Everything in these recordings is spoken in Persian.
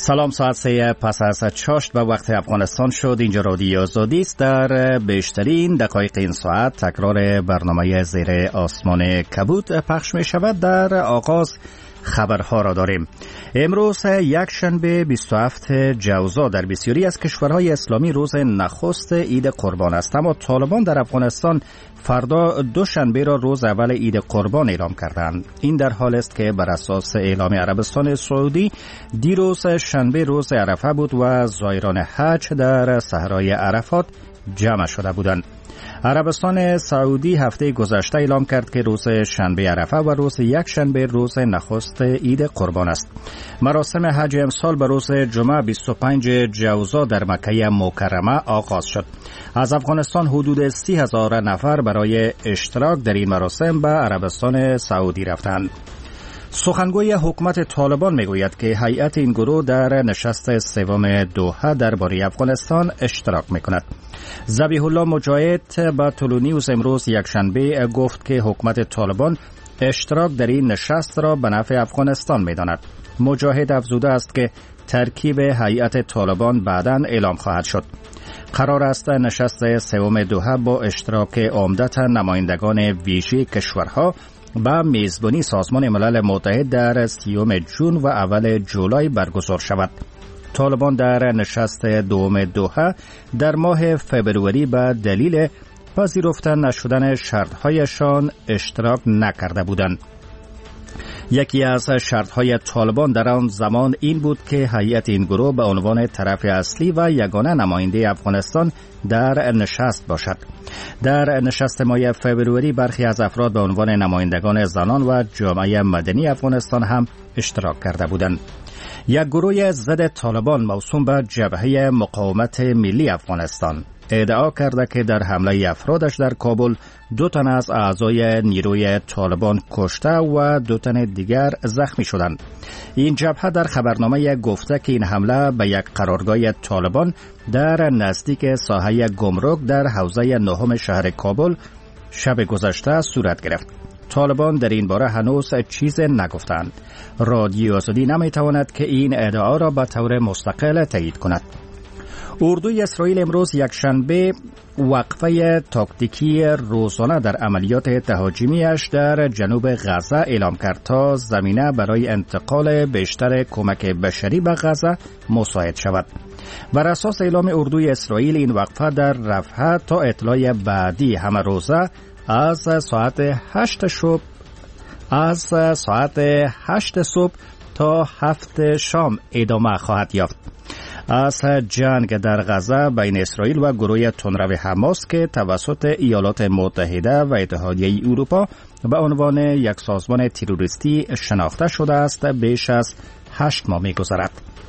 سلام، ساعت 3 پس از چاشت به وقت افغانستان شد. اینجا رادیو آزادی است. در بیشترین دقایق این ساعت تکرار برنامه زیر آسمان کبود پخش می شود. در آغاز خبرها را داریم. امروز یک شنبه 27 جوزا در بسیاری از کشورهای اسلامی روز نخست عید قربان است، اما طالبان در افغانستان فردا دوشنبه را روز اول عید قربان اعلام کردند. این در حال است که بر اساس اعلام عربستان سعودی دیروز شنبه روز عرفه بود و زائران حج در صحرای عرفات جمع شده بودند. عربستان سعودی هفته گذشته اعلام کرد که روز شنبه عرفه و روز یک شنبه روز نخست عید قربان است. مراسم حج امسال به روز جمعه 25 جوزا در مکه مکرمه آغاز شد. از افغانستان حدود 30,000 نفر برای اشتراک در این مراسم به عربستان سعودی رفتند. سخنگوی حکومت طالبان میگوید که هیئت این گروه در نشست سوم دوحه درباره افغانستان اشتراک میکند. ذبیح الله مجاهد با طلوع نیوز امروز یکشنبه گفت که حکومت طالبان اشتراک در این نشست را به نفع افغانستان میداند. مجاهد افزوده است که ترکیب هیئت طالبان بعداً اعلام خواهد شد. قرار است نشست سوم دوحه با اشتراک عمدتاً نمایندگان ویژه کشورها با میزبانی سازمان ملل متحد در 30 جون و اول جولای برگزار شود. طالبان در نشست دوم دوحه در ماه فبروری به دلیل پذیرفته نشدن شرط‌هایشان اشتراک نکرده بودند. یکی از شرط‌های طالبان در آن زمان این بود که هیئت این گروه به عنوان طرف اصلی و یگانه نماینده افغانستان در نشست باشد. در نشست ماه فبروری برخی از افراد به عنوان نمایندگان زنان و جامعه مدنی افغانستان هم اشتراک کرده بودند. یک گروه ضد طالبان موسوم به جبهه مقاومت ملی افغانستان ادعا کرده که در حمله افرادش در کابل 2 تن از اعضای نیروی طالبان کشته و 2 تن دیگر زخمی شدند. این جبهه در خبرنامه گفته که این حمله به یک قرارگاه طالبان در نزدیک ساحه گمرک در حوزه 9 شهر کابل شب گذشته صورت گرفت. طالبان در این باره هنوز چیز نگفتند. رادیو آزادی نمیتواند که این ادعا را به طور مستقل تایید کند. اردوی اسرائیل امروز یکشنبه وقفه تاکتیکی روزانه در عملیات تهاجمیش در جنوب غزه اعلام کرد تا زمینه برای انتقال بیشتر کمک بشری به غزه مساعد شود. بر اساس اعلام اردوی اسرائیل این وقفه در رفح تا اطلاع بعدی همه روزه از ساعت 8 صبح تا 7 شام ادامه خواهد یافت. از جنگ در غزه بین اسرائیل و گروه تندرو حماس که توسط ایالات متحده و اتحادیه اروپا به عنوان یک سازمان تروریستی شناخته شده است بیش از 8 ماه می‌گذرد.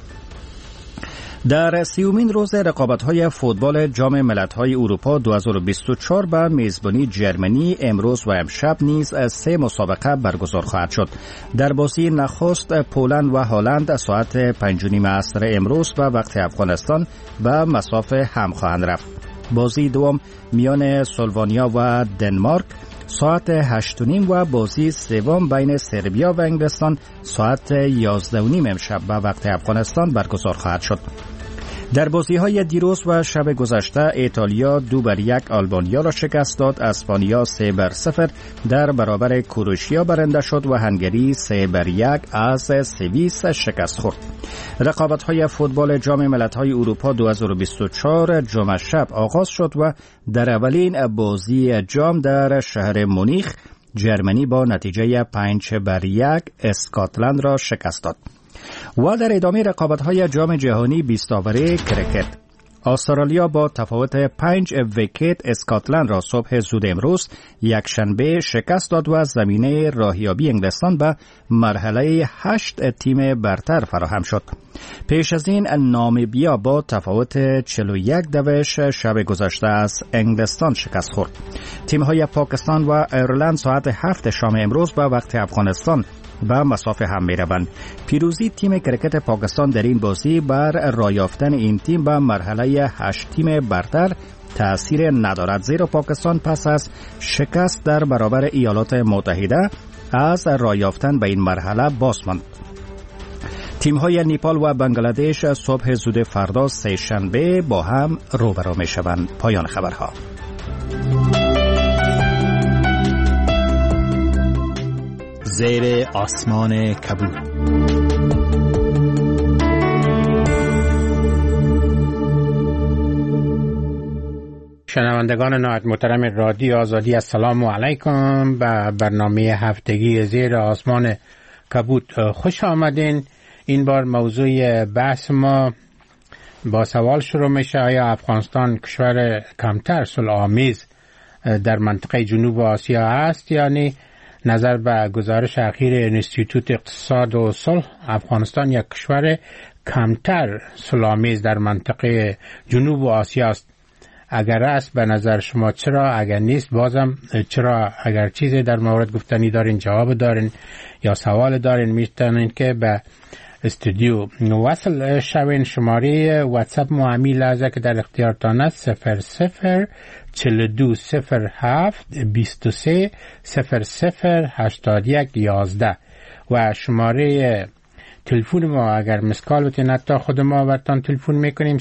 در 30مین روز رقابت‌های فوتبال جام ملت‌های اروپا 2024 به میزبانی جرمنی امروز و امشب نیز 3 مسابقه برگزار خواهد شد. در بازی نخست پولند و هلند ساعت 5:30 عصر امروز به وقت افغانستان به مسافه هم خواهند رفت. بازی دوم میان سلوونیا و دنمارک ساعت 8:30 و بازی سوم بین سربیا و انگلستان ساعت 11:30 امشب به وقت افغانستان برگزار خواهد شد. در بازی‌های دیروز و شب گذشته ایتالیا 2-1 آلبانیا را شکست داد، اسپانیا 3-0 در برابر کروشیا برنده شد و هنگری 3-1 از سوئیس شکست خورد. رقابت‌های فوتبال جام ملت‌های اروپا 2024 جمعه شب آغاز شد و در اولین بازی جام در شهر مونیخ جرمنی با نتیجه 5-1 اسکاتلند را شکست داد. و در ادامه رقابت‌های جام جهانی 20 اوره کرکت استرالیا با تفاوت 5 ویکت اسکاتلند را صبح زود امروز یکشنبه شکست داد و زمینه راهیابی انگلستان به مرحله 8 تیم برتر فراهم شد. پیش از این نامیبیا با تفاوت 41 دوش شب گذشته از انگلستان شکست خورد. تیم‌های پاکستان و ایرلند ساعت 7 شام امروز به وقت افغانستان به مسافه هم می روند. پیروزی تیم کرکت پاکستان در این بازی بر راه یافتن این تیم به مرحله 8 تیم برتر تأثیر ندارد، زیرا پاکستان پس از شکست در برابر ایالات متحده از راه یافتن به این مرحله باز ماند. تیم‌های نیپال و بنگلادش صبح زود فردا سه‌شنبه با هم روبرو می‌شوند. پایان خبرها. زیر آسمان کبود. شنوندگان نهایت محترم رادیو آزادی، السلام علیکم. به برنامه هفتگی زیر آسمان کبود خوش آمدین. این بار موضوع بحث ما با سوال شروع میشه: آیا افغانستان کشور کمتر صلح‌آمیز در منطقه جنوب آسیا است یا نه؟ نظر به گزارش اخیر انستیتوت اقتصاد و صلح، افغانستان یک کشور کمتر صلح‌آمیز در منطقه جنوب آسیا است. اگر است به نظر شما چرا؟ اگر نیست بازم چرا؟ اگر چیزی در مورد گفتنی دارین، جواب دارین یا سوال دارین، میتونین که به استودیو وصل شوین. شماره واتساپ معمی لحظه که در اختیارتان است 00420723008111 و شماره تلفن ما اگر مسکال بتین تا خود ما برتان تلفن میکنیم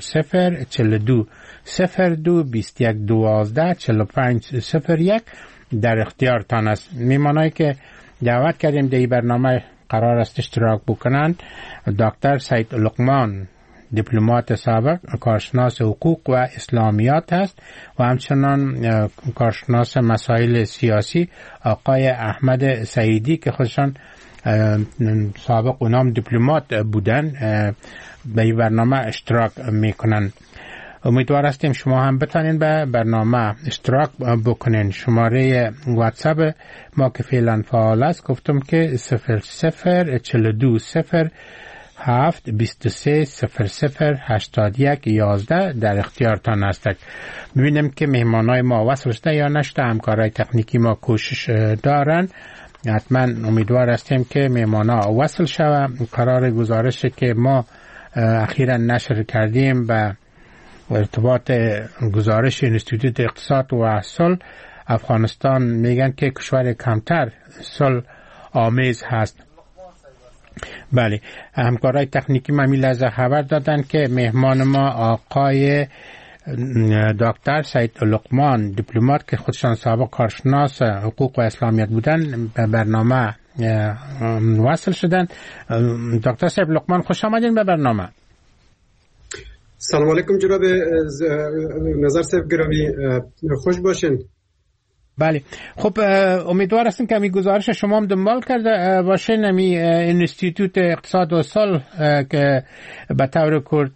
004221124501 در اختیارتان است. میمانایی که دعوت کردیم در این برنامه قرار است اشتراک بکنند: دکتر سید لقمان، دیپلمات سابق، کارشناس حقوق و اسلامیات است و همچنان کارشناس مسائل سیاسی آقای احمد سعیدی که خودشان سابق اونام دیپلمات بودن به این برنامه اشتراک میکنن. امیدوار هستیم شما هم بتونین به برنامه اشتراک بکنین. شماره واتساپ ما که فعلا فعال است گفتم که 00420723008111 در اختیارتان است. ببینیم که مهمانای ما وصل شده یا نشده. همکارای تکنیکی ما کوشش دارن. حتما امیدوار هستیم که مهمانا وصل شوه. قرار گزارشی که ما اخیرا نشر کردیم به ارتباط گزارش انستیتوت اقتصاد و صلح، افغانستان میگن که کشور کمتر صلح آمیز هست. بله، همکارای تکنیکی ما می لحظه خبر دادن که مهمان ما آقای دکتر سید لقمان، دیپلمات که خودشان سابق کارشناس حقوق و اسلامیات بودن، به برنامه وصل شدن. دکتر سید لقمان خوش آمدین به برنامه. سلام علیکم جناب نظر صاحب گرامی، خوش باشین. بله، خب امیدوار هستم که می گزارش شما هم دنبال کرده باشین. می انستیتوت اقتصاد و صلح که به طور کرد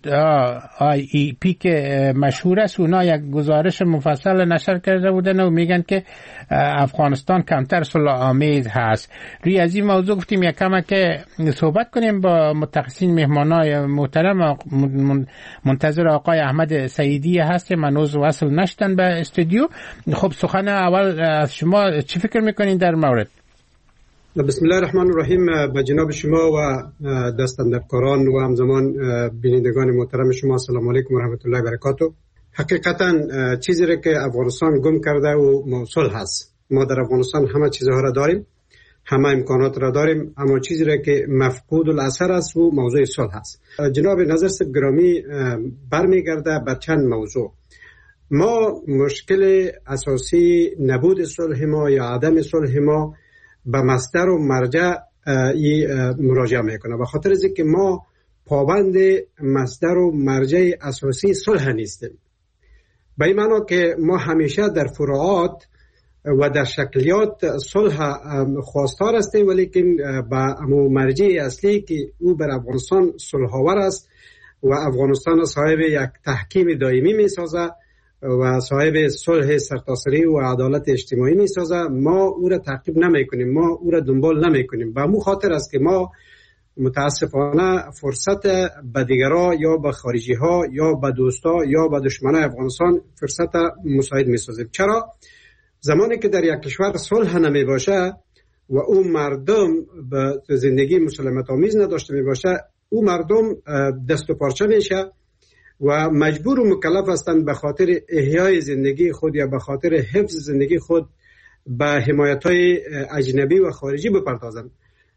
IEP که مشهور است، اونا یک گزارش مفصل نشر کرده بودن و میگن که افغانستان کمتر صلح آمیز هست. روی از این موضوع گفتیم یک کم که صحبت کنیم با متخصصین. مهمانای محترم منتظر آقای احمد سعیدی هست، منوز وصل نشدن به استودیو. خب سخن اول از شما چی فکر میکنین در مورد؟ بسم الله الرحمن الرحیم. به جناب شما و دستاندرکاران و همزمان بینندگان محترم شما سلام علیکم و رحمت الله و برکاته. حقیقتا چیزی را که افغانستان گم کرده و موصول هست. ما در افغانستان همه چیزها را داریم، همه امکانات را داریم، اما چیزی را که مفقود الاثر است و موضوع صلح است. جناب نظر صاحب گرامی، برمیگرده به چند موضوع. ما مشکل اساسی نبود صلح ما یا عدم صلح ما به مصدر و مرجع مراجعه میکنه. به خاطر از اینکه ما پابند مصدر و مرجع اساسی صلح نیستیم. به این معنی که ما همیشه در فروعات و در شکلیات صلح خواستار هستیم، ولیکن به مرجع اصلی که او بر افغانستان صلح آور است و افغانستان صاحب یک تحکیم دائمی میسازه و صاحب صلح سرتاسری و عدالت اجتماعی میسازه، ما او را تعقیب نمی کنیم، ما او را دنبال نمی کنیم. به مو خاطر است که ما متاسفانه فرصت به دیگرها یا به خارجی ها یا به دوستا یا به دشمنان افغانستان فرصت مساعد میسازیم. چرا؟ زمانی که در یک کشور صلح نمی باشه و او مردم به زندگی مسالمت آمیز نداشته می باشه، او مردم دست و پارچه میشه و مجبور و مکلف هستند به خاطر احیای زندگی خود یا به خاطر حفظ زندگی خود به حمایت‌های اجنبی و خارجی بپردازند.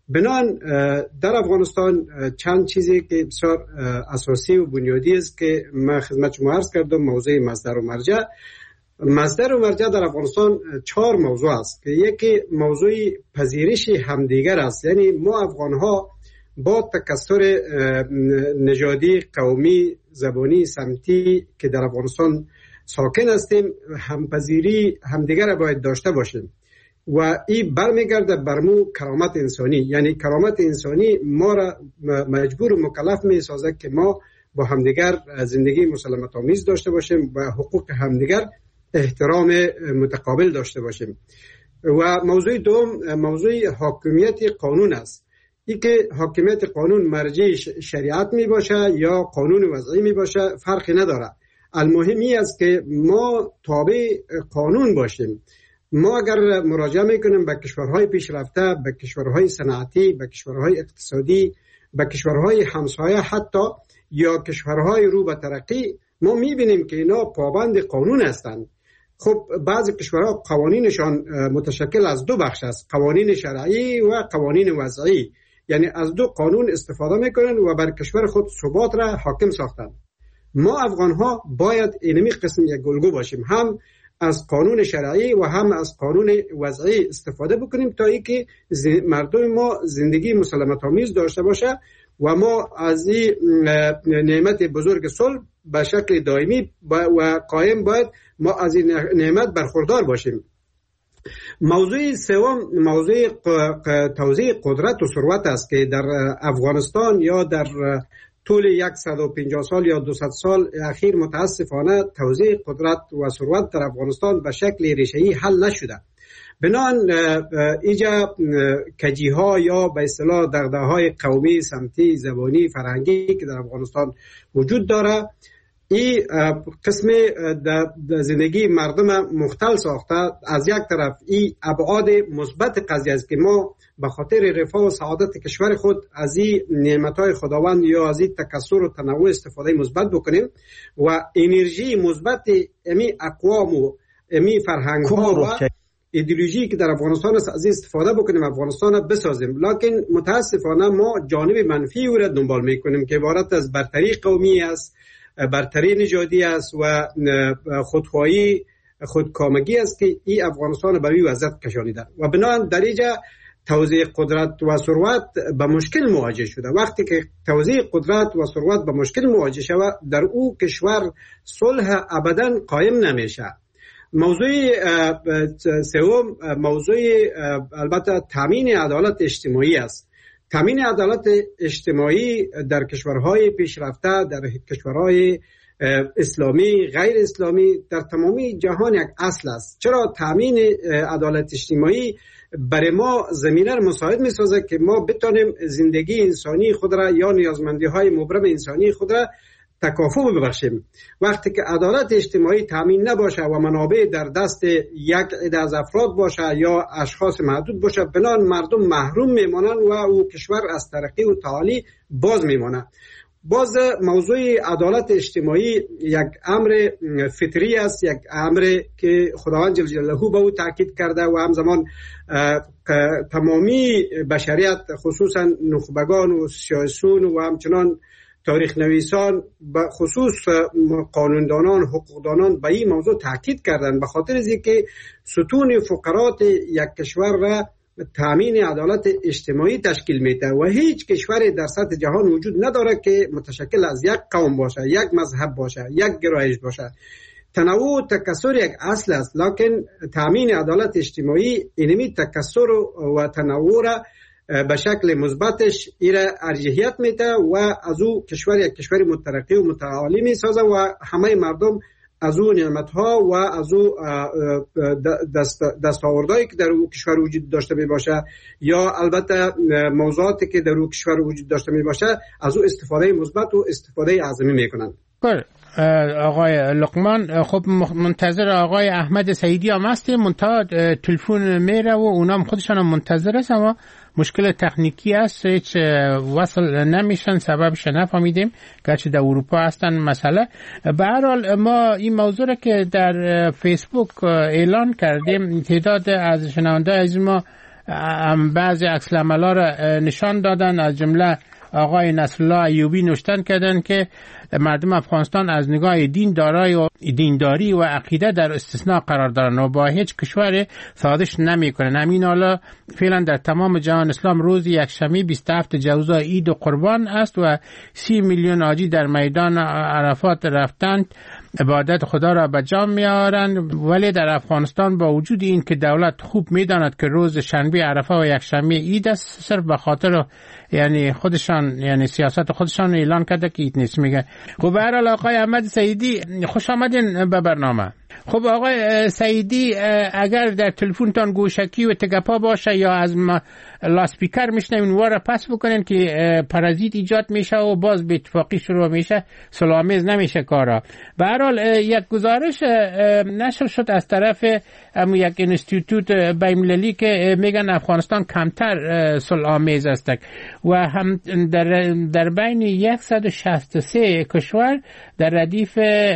بنان در افغانستان چند چیزی که بسیار اساسی و بنیادی است که من خدمت شما عرض کردم. موضوع مصدر و مرجع در افغانستان 4 موضوع است که یکی موضوع پذیرش همدیگر است. یعنی ما افغان ها با تکثر نژادی، قومی، زبانی، سمتی که در افغانستان ساکن هستیم، همپذیری همدیگر را باید داشته باشیم و این برمیگرده بر مو کرامت انسانی. یعنی کرامت انسانی ما را مجبور و مکلف می سازد که ما با همدیگر زندگی مسالمت آمیز داشته باشیم و حقوق همدیگر احترام متقابل داشته باشیم. و موضوع دوم موضوع حاکمیت قانون است. این که حاکمیت قانون مرجع شریعت می باشه یا قانون وضعی می باشه فرقی نداره. المهمی است که ما تابع قانون باشیم. ما اگر مراجعه میکنیم به کشورهای پیشرفته، به کشورهای صنعتی، به کشورهای اقتصادی، به کشورهای همسایه حتی یا کشورهای رو به ترقی، ما میبینیم که اینا پابند قانون هستند. خب بعضی کشورها قوانینشان متشکل از 2 بخش است، قوانین شرعی و قوانین وضعی. یعنی از 2 قانون استفاده میکنن و بر کشور خود ثبات را حاکم ساختن. ما افغان ها باید اینمی قسم یک الگو باشیم، هم از قانون شرعی و هم از قانون وضعی استفاده بکنیم تا اینکه مردم ما زندگی مسالمت آمیز داشته باشه و ما از این نعمت بزرگ صلح به شکل دائمی و قائم باید ما از این نعمت برخوردار باشیم. موضوع سوم موضوع توزیع قدرت و ثروت است که در افغانستان یا در طول 150 سال یا 200 سال اخیر متاسفانه توزیع قدرت و ثروت در افغانستان به شکل ریشه‌ای حل نشده. بنابراین اینجا کجی‌ها یا به اصطلاح دغدغه‌های قومی، سمتی، زبانی، فرهنگی که در افغانستان وجود داره، این قسم زندگی مردم مختل ساخته. از یک طرف این ابعاد مثبت قضیه است که ما به خاطر رفاه و سعادت کشور خود از این نعمت‌های خداوند یا از این تکثر و تنوع استفاده مثبت بکنیم و انرژی مثبت امی اقوام و امی فرهنگ‌ها و ایدئولوژی که در افغانستان است از استفاده بکنیم، افغانستان را بسازیم. لکن متاسفانه ما جانب منفی او را دنبال میکنیم که عبارت از برتری قومی است، برتری نژادی است و خودخواهی، خودکامگی است که این افغانستان به این وضعیت کشانیده و بنابراین در اینجا توزیع قدرت و ثروت به مشکل مواجه شده. وقتی که توزیع قدرت و ثروت به مشکل مواجه شود، در او کشور صلح ابدا قایم نمیشه. موضوع سوم موضوع البته تامین عدالت اجتماعی است. تامین عدالت اجتماعی در کشورهای پیشرفته، در کشورهای اسلامی، غیر اسلامی، در تمامی جهان یک اصل است. چرا تامین عدالت اجتماعی برای ما زمینه را مساعد می سازه که ما بتانیم زندگی انسانی خود را یا نیازمندی های مبرم انسانی خود را تکافؤ ببخشیم. وقتی که عدالت اجتماعی تامین نباشه و منابع در دست یک عده از افراد باشه یا اشخاص محدود باشه، بنابراین مردم محروم میمانند و او کشور از ترقی و تعالی باز میمانه. باز موضوع عدالت اجتماعی یک امر فطری است، یک امر که خداوند جل جلاله به او تاکید کرده و همزمان تمامی بشریت خصوصا نخبگان و سیاسیون و همچنان تاریخ نویسان به خصوص قانوندانان، حقوقدانان به این موضوع تاکید کردند، به خاطر از اینکه ستون فقرات یک کشور را تامین عدالت اجتماعی تشکیل میده و هیچ کشوری در سطح جهان وجود نداره که متشکل از یک قوم باشه، یک مذهب باشه، یک گرایش باشه. تنوع و تکثر یک اصل است، لکن تامین عدالت اجتماعی اینمی تکثر و تنوع را به شکل مثبتش ایره ارجحیت میده و از او کشور یک کشور مترقی و متعالی میسازه و همه مردم از او نعمتها و از او دستاوردهایی که در او کشور وجود داشته می باشه یا البته موضوعاتی که در او کشور وجود داشته می باشه از او استفاده مثبت و استفاده اعظمی میکنند. آقای لقمان، خب منتظر آقای احمد سعیدی هم هستیم، منتها تلفن میره و اونام خودشان هم منتظر است، اما مشکل تکنیکی است، هیچ وصل نمیشن، سببش نفهمیدیم، گرچه در اروپا هستن مسئله. به هر حال ما این موضوع را که در فیسبوک اعلان کردیم، تعداد از شنونده از ما بعضی عکس العمل‌ها را نشان دادن. از جمله آقای نصرالله ایوبی نوشتن کردن که مردم افغانستان از نگاه دینداری و عقیده در استثناء قرار دارن و با هیچ کشور سازش نمیکنن. همین حالا فعلا در تمام جهان اسلام روز یکشنبه 27 جوزا عید و قربان است و 30 میلیون حاجی در میدان عرفات رفتند عبادت خدا را به جا میارند. ولی در افغانستان با وجود این که دولت خوب میداند که روز شنبه عرفه و یکشنبه عید است، صرف به خاطر یعنی خودشان یعنی سیاست خودشان اعلان کرده که عید نیست. میگه خب به هر حال آقای احمد سعیدی خوش آمدین به برنامه. خب آقای سعیدی، اگر در تلفنتان گوشکی و تگپا باشه یا از لاسپیکر میشنوین واره پس بکنین که پرازیت ایجاد میشه و باز به اتفاقی شروع میشه، صلح‌آمیز نمیشه کارا. به هر حال یک گزارش نشر شد از طرف یک اینستیتوت بین‌المللی که میگن افغانستان کمتر صلح‌آمیز است و هم در بین 163 کشور در ردیف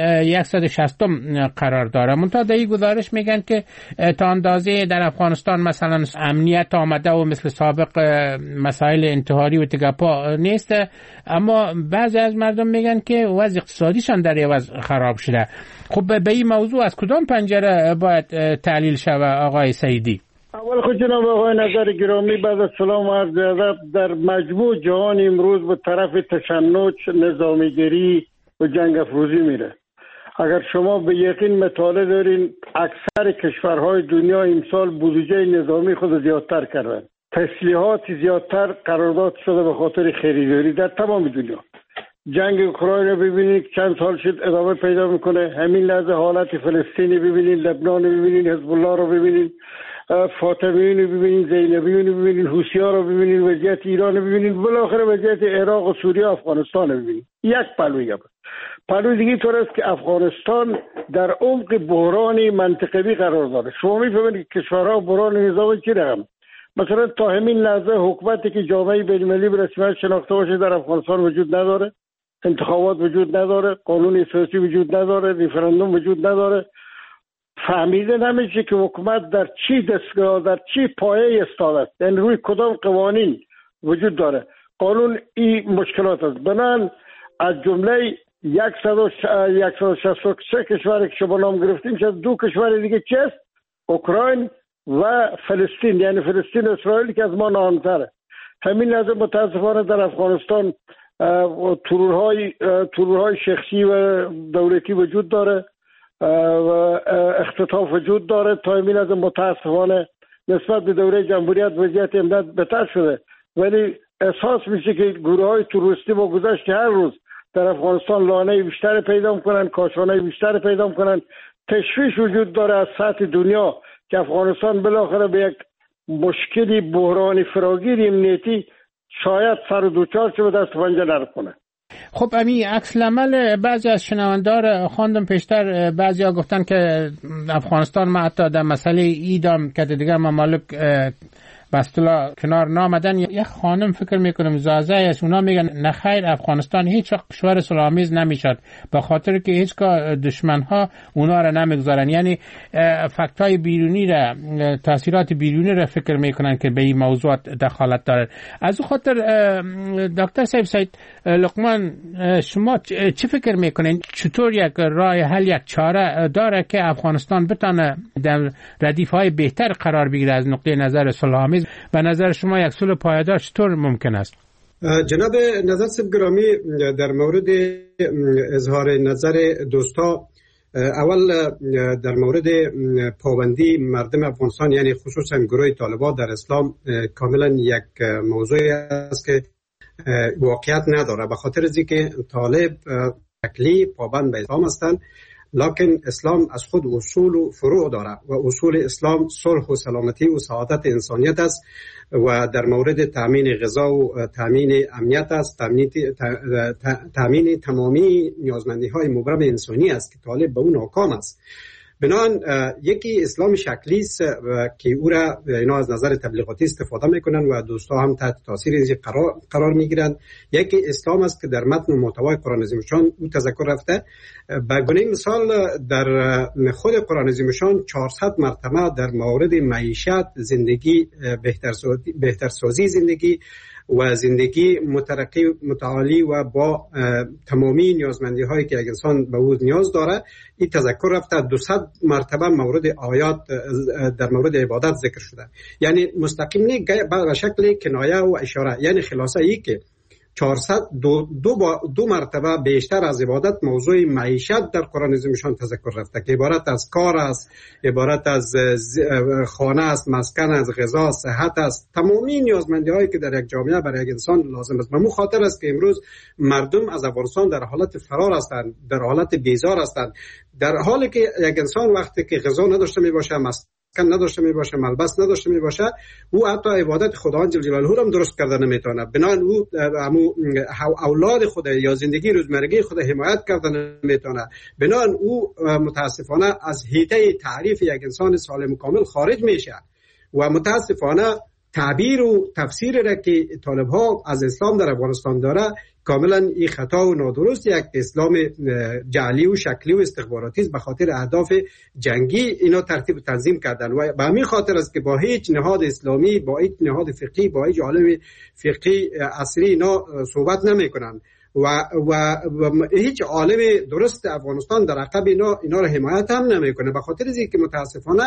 160 قرار داره. منتها در این گزارش میگن که تا اندازه در افغانستان مثلا امنیت آمده و مثل سابق مسائل انتحاری و تگپا نیست، اما بعضی از مردم میگن که وضع اقتصادیشان در عوض خراب شده. خب به این موضوع از کدام پنجره باید تحلیل شود آقای سعیدی؟ اول خود جناب آقای نظر گرامی، بعد از سلام و عرض ادب، در مجموع جهان امروز به طرف تشنج، نظامیگری و جنگ افروزی میره. اگر شما به یقین مطالعه دارین اکثر کشورهای دنیا امسال بودجه نظامی خود زیادتر کردن، تسلیحات زیادتر قرارداد شده به خاطر خریداری در تمام دنیا. جنگ اوکراین رو ببینید چند سال شد ادامه پیدا میکنه. همین لحظه حالت فلسطینی ببینید، لبنان رو ببینید، حزب الله رو ببینید، فاطمیون رو ببینید، زینبیون رو ببینید، حوثی‌ها رو ببینید، وضعیت ایران رو ببینید، بالاخره وضعیت عراق و سوریه و افغانستان رو ببینید. یک پلوی دیگه طور است که افغانستان در عمق بحران منطقوی قرار داره. شما می‌فهمید که کشورها بحران نظامی چی رقم؟ مثلا تا همین لحظه حکومتی که جامعه بین‌المللی به رسمیت شناخته باشه در افغانستان وجود نداره، انتخابات وجود نداره، قانون اساسی وجود نداره، ریفرندوم وجود نداره. فهمیده نمیشه که حکومت در چی دستگاه، در چی پایه ایستاده است، یعنی روی کدام قوانین وجود داره. قانون این مشکلات است. بنابراین از جمله 163 کشور که شما نام گرفتیم، شاید 2 کشور دیگه چی است؟ اوکراین و فلسطین، یعنی فلسطین و اسرائیل که از ما نامتره. همین لحظه متاسفانه در افغانستان ترورهای شخصی و دولتی وجود داره و اختطاف وجود داره. تا همین لحظه متاسفانه نسبت به دوره جمهوریت وضعیت امنیت بهتر شده، ولی احساس میشه که گروه‌های تروریستی با گذشت هر روز در افغانستان لانه بیشتر پیدا میکنن، کاشانه بیشتر پیدا میکنن. تشویش وجود داره از سطح دنیا که افغانستان بالاخره به یک مشکلی بحرانی فراگیر امنیتی شاید سر و دوچار شه و دست پنجه نرم کنه. خب امی عکس العمل بعضی از شنوندار خواندم پیشتر، بعضی ها گفتن که افغانستان ما حتی در مسئله ایدام که دیگر ممالک بستلا کنار نامدن. یک خانم فکر میکنم زازه است، اونا میگن نخیر افغانستان هیچ وقت کشور صلح‌آمیز نمیشد به خاطر که هیچگاه دشمن ها اونا را نمیگذارن. یعنی فکت های بیرونی را، تاثیرات بیرونی را فکر میکنن که به این موضوعات دخالت دارد. از اون خاطر دکتر سید لقمان، شما چی فکر میکنین؟ چطور یک راه حل، یک چاره داره که افغانستان بتونه در ردیف های بهتر قرار بگیره از نقطه نظر صلح‌آمیز؟ به نظر شما یک صلح پایدار چطور ممکن است؟ جناب نظر صاحب گرامی، در مورد اظهار نظر دوستا، اول در مورد پابندی مردم افغانستان یعنی خصوصا گروه طالبان در اسلام کاملا یک موضوعی است که واقعیت نداره، به خاطر از اینکه طالب شکلی پابند به اسلام هستند، لکن اسلام از خود اصول و فروع داره و اصول اسلام صلح و سلامتی و سعادت انسانیت است و در مورد تامین غذا و تامین امنیت است، تامین تمامی نیازمندی های مبرم انسانی است که طالب به اون حکام است. بنان یکی اسلام شکلی است که او را اینا از نظر تبلیغاتی استفاده میکنن و دوستا هم تحت تاثیر این قرار میگیرن. یکی اسلام است که در متن و محتوای قرآن عظیم الشان او تذکر رفته. به گونه مثال در خود قرآن عظیم الشان 400 مرتبه در مورد معیشت، زندگی، بهترسازی زندگی و زندگی مترقی متعالی و با تمامی نیازمندی هایی که یک انسان به او نیاز داره این تذکر رفته. 200 مرتبه مورد آیات در مورد عبادت ذکر شده. یعنی مستقیم نه، به شکل کنایه و اشاره. یعنی خلاصه ای که 402 مرتبه بیشتر از عبادت موضوع معیشت در قرآن عظیم الشان تذکر رفته که عبارت از کار است، عبارت از خانه است، مسکن است، غذا، صحت است، تمامی نیازمندی هایی که در یک جامعه برای یک انسان لازم است. به مو خاطر است که امروز مردم از افغانستان در حالت فرار هستند، در حالت بیزار هستند، در حالی که یک انسان وقتی که غذا نداشته می باشه، نداشته می باشه، ملبس نداشته می باشه، او حتی عبادت خداوند جل جلاله را هم درست کرده نمیتونه. بنان او اولاد خود یا زندگی روزمرگی خود حمایت کرده نمیتونه. بنان او متاسفانه از حیطه تعریف یک انسان سالم و کامل خارج میشه و متاسفانه تعبیر و تفسیر را که طالب ها از اسلام در افغانستان داره کاملا این خطا و نادرست، یک اسلام جعلی و شکلی و استخباراتی است. به خاطر اهداف جنگی اینا ترتیب تنظیم کردن و به همین خاطر است که با هیچ نهاد اسلامی، با هیچ نهاد فقهی، با هیچ عالم فقهی عصری اینا صحبت نمیکنن و هیچ عالم درست افغانستان در عقب اینا رو حمایت هم نمیکنه. به خاطر اینکه که متاسفانه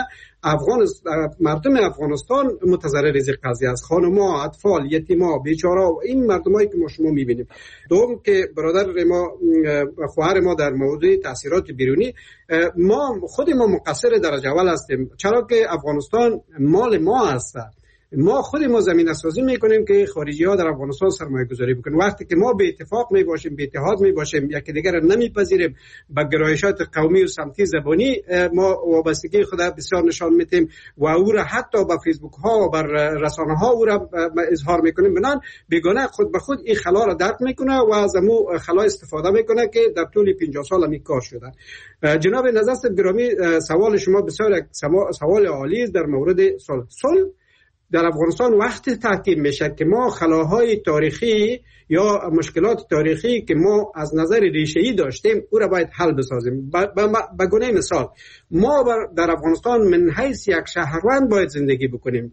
مردم افغانستان متضرر از قضیه است. خانم‌ها، اطفال، یتیما، بیچاره‌ها، این مردمایی که ما شما میبینیم. دوم که برادر ما، خواهر ما در موضوع تاثیرات بیرونی، ما خود ما مقصر درجه اول هستیم، چرا که افغانستان مال ما است. ما خود ما زمینه سازی میکنیم که خارجی ها در افغانستان سرمایه گذاری بکنن. وقتی که ما به اتفاق می باشیم، به اتحاد می باشیم، یکی دیگر را نمیپذیریم، به گرایشات قومی و سمتی زبانی ما وابستگی خود بسیار نشان میدیم و او را حتی به فیسبوک ها و بر رسانه ها او را اظهار میکنیم. بنان بیگانه خود به خود این خلا را درک میکنه و از امو خلا استفاده میکنه که در طول 50 سال می کار شده. جناب نظر گرامی، سوال شما بسیار سوال عالی است در مورد صلح. در افغانستان وقتی تحکیم میشه که ما خلاهای تاریخی یا مشکلات تاریخی که ما از نظر ریشه‌ای داشتیم او را باید حل بسازیم. به گونه مثال ما در افغانستان من حیث یک شهروند باید زندگی بکنیم.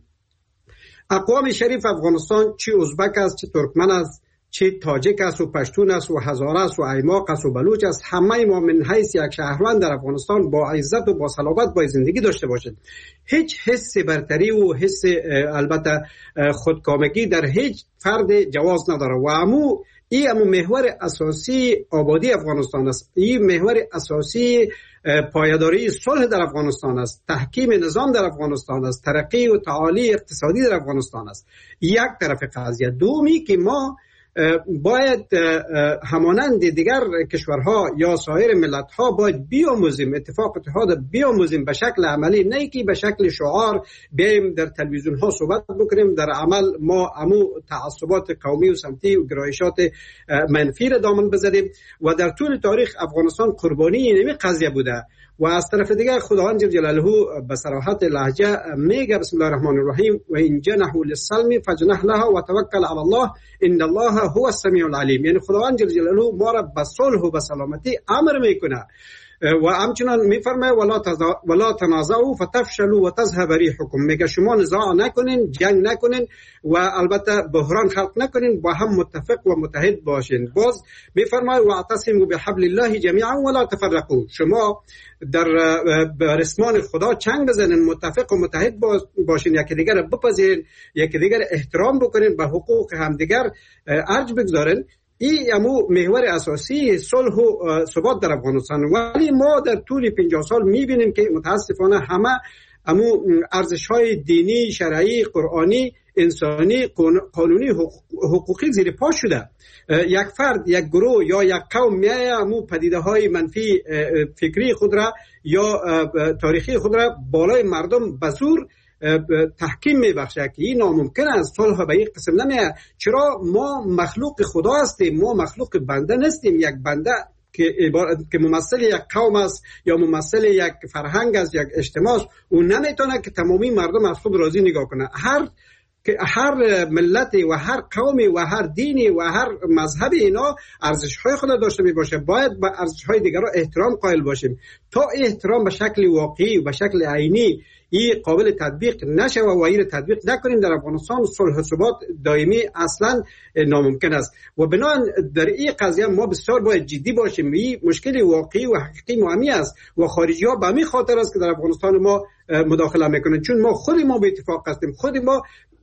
اقوام شریف افغانستان چه ازبک است، چه ترکمن است، چه تاجیک است و پشتون است و هزاره است و ایماق است و بلوچ است، همه ما من حیث یک شهروند در افغانستان با عزت و با صلابت باید زندگی داشته باشیم. هیچ حس برتری و حس البته خودکامگی در هیچ فرد جواز نداره و امو محور اساسی آبادی افغانستان است. این محور اساسی پایداری صلح در افغانستان است، تحکیم نظام در افغانستان است، ترقی و تعالی اقتصادی در افغانستان است. یک طرف قضیه. دومی که ما باید همانند دیگر کشورها یا سایر ملت‌ها باید بیاموزیم، اتفاق اتحاد بیاموزیم به شکل عملی، نه که به شکل شعار بیایم در تلویزیون‌ها صحبت بکنیم، در عمل ما تعصبات قومی و سمتی و گرایشات منفی را دامن بزنیم و در طول تاریخ افغانستان قربانی این قضیه بوده. و از طرف دیگر خداوند جل جلاله به صراحت لهجه میگه بسم الله الرحمن الرحیم و ان جنحوا للسلم فاجنح لها وتوکل علی الله ان الله هو السمیع العلیم. یعنی خداوند جل جلاله ما را به صلح و به سلامتی امر میکنه و همچنان میفرماید ولا تنازعوا فتفشلوا وتذهب ريحكم. میگه شما نزاع نکنین، جنگ نکنین و البته بحران خلق نکنین، با هم متفق و متحد باشین. باز میفرماید واعتصموا بحبل الله جميعا ولا تفرقوا. شما در رسمان خدا چنگ بزنین، متفق و متحد باشین، یکی دیگر را بپذیرین، یکی دیگر احترام بکنین، به حقوق همدیگر ارج بگذارین. این امو محور اساسی صلح و ثبات در افغانستان. ولی ما در طول 50 سال میبینیم که متاسفانه همه امو ارزش‌های دینی، شرعی، قرآنی، انسانی، قانونی، حقوقی زیر پا شده. یک فرد، یک گروه یا یک قوم میایه امو پدیده‌های منفی فکری خود را یا تاریخی خود را بالای مردم به زور تحکیم میبخشه که این ناممکن است. صلح به این قسم نمیه. چرا؟ ما مخلوق خدا هستیم، ما مخلوق بنده نیستیم. یک بنده که ممثل یک قوم است یا ممثل یک فرهنگ است، یک اجتماع است، اون نمیتونه که تمامی مردم از خود راضی نگاه کنه. هر ملتی و هر قومی و هر دینی و هر مذهبی اینا ارزش‌های خود داشته میباشه. باید به ارزش‌های دیگران احترام قائل باشیم. تا احترام به شکل واقعی و به شکل عینی این قابل تطبیق نشه و این تطبیق نکنیم، در افغانستان صلح و ثبات دائمی اصلا ناممکن است. و بنابراین در این قضیه ما بسیار باید جدی باشیم. این مشکل واقعی و حقیقی مهمی است و خارجی‌ها به همین خاطر است که در افغانستان ما مداخله میکنن، چون ما خود ما به اتفاق هستیم. خود ما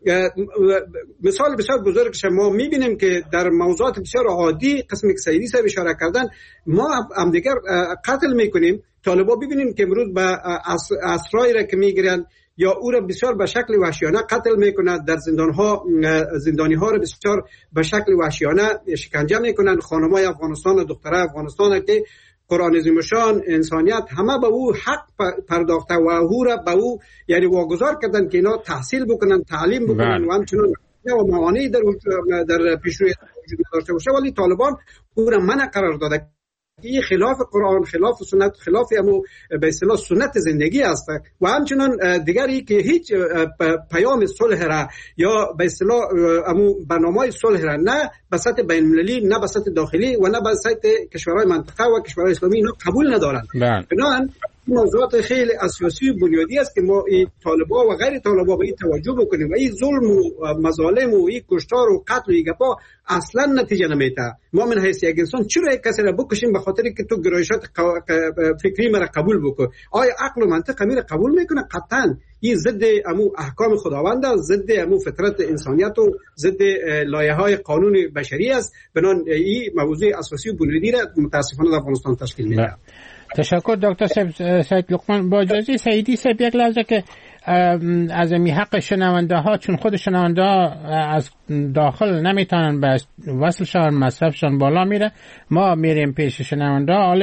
مثال بسیار بزرگش ما میبینیم که در موضوعات بسیار عادی، قسمی که سیدی صاحب اشاره کردن، ما هم دیگر قتل میکنیم. طالبا ببینیم که امروز به اسرایی را که میگیرن یا او را بسیار به شکل وحشیانه قتل میکنند، در زندانی ها را بسیار به شکل وحشیانه شکنجه میکنند. خانمای افغانستان و دخترای افغانستان که قرآن عظیم شان، انسانیت، همه به او حق پرداخته و او را به او یعنی واگذار کردن که اینا تحصیل بکنن، تعلیم بکنن و همچنین و موانعی در پیشروی وجود داشته باشه، ولی طالبان او را منع قرار داده. این خلاف قرآن، خلاف سنت، خلاف به اصطلاح سنت زندگی است. و همچنان دیگری که هیچ پیام صلح را یا به اصطلاح برنامه‌های صلح را نه به سطح بین المللی، نه به سطح داخلی و نه به سطح کشورهای منطقه و کشورهای اسلامی اینا قبول ندارند. بنابراین موضوعات خیلی اساسی و بنیادی است که ما این طالبا و غیر طالبا به این توجه بکنیم و این ظلم و مظالم و این کشتار و قتل و این گپا اصلا نتیجه نمیده. ما من حیث یک انسان چرا یک کسی را بکشیم به خاطری که تو گرایشات فکری مرا قبول بکن؟ آیا عقل و منطق میره قبول میکنه؟ قطعا این ضد امو احکام خداوند است، ضد امو فطرت انسانیت و ضد لایحه‌های قانون بشری است. بنابراین این موضوع اساسی و بنیادی را متاسفانه در افغانستان تشکیل میده. تشکر دکتر سید لقمان. با اجازه سیدی صاحب یک لحظه که از می حق شنونده ها، چون خود شنونده ها از داخل نمیتونن به وصلشان مصرفشان بالا میره، ما میریم پیش شنونده ها.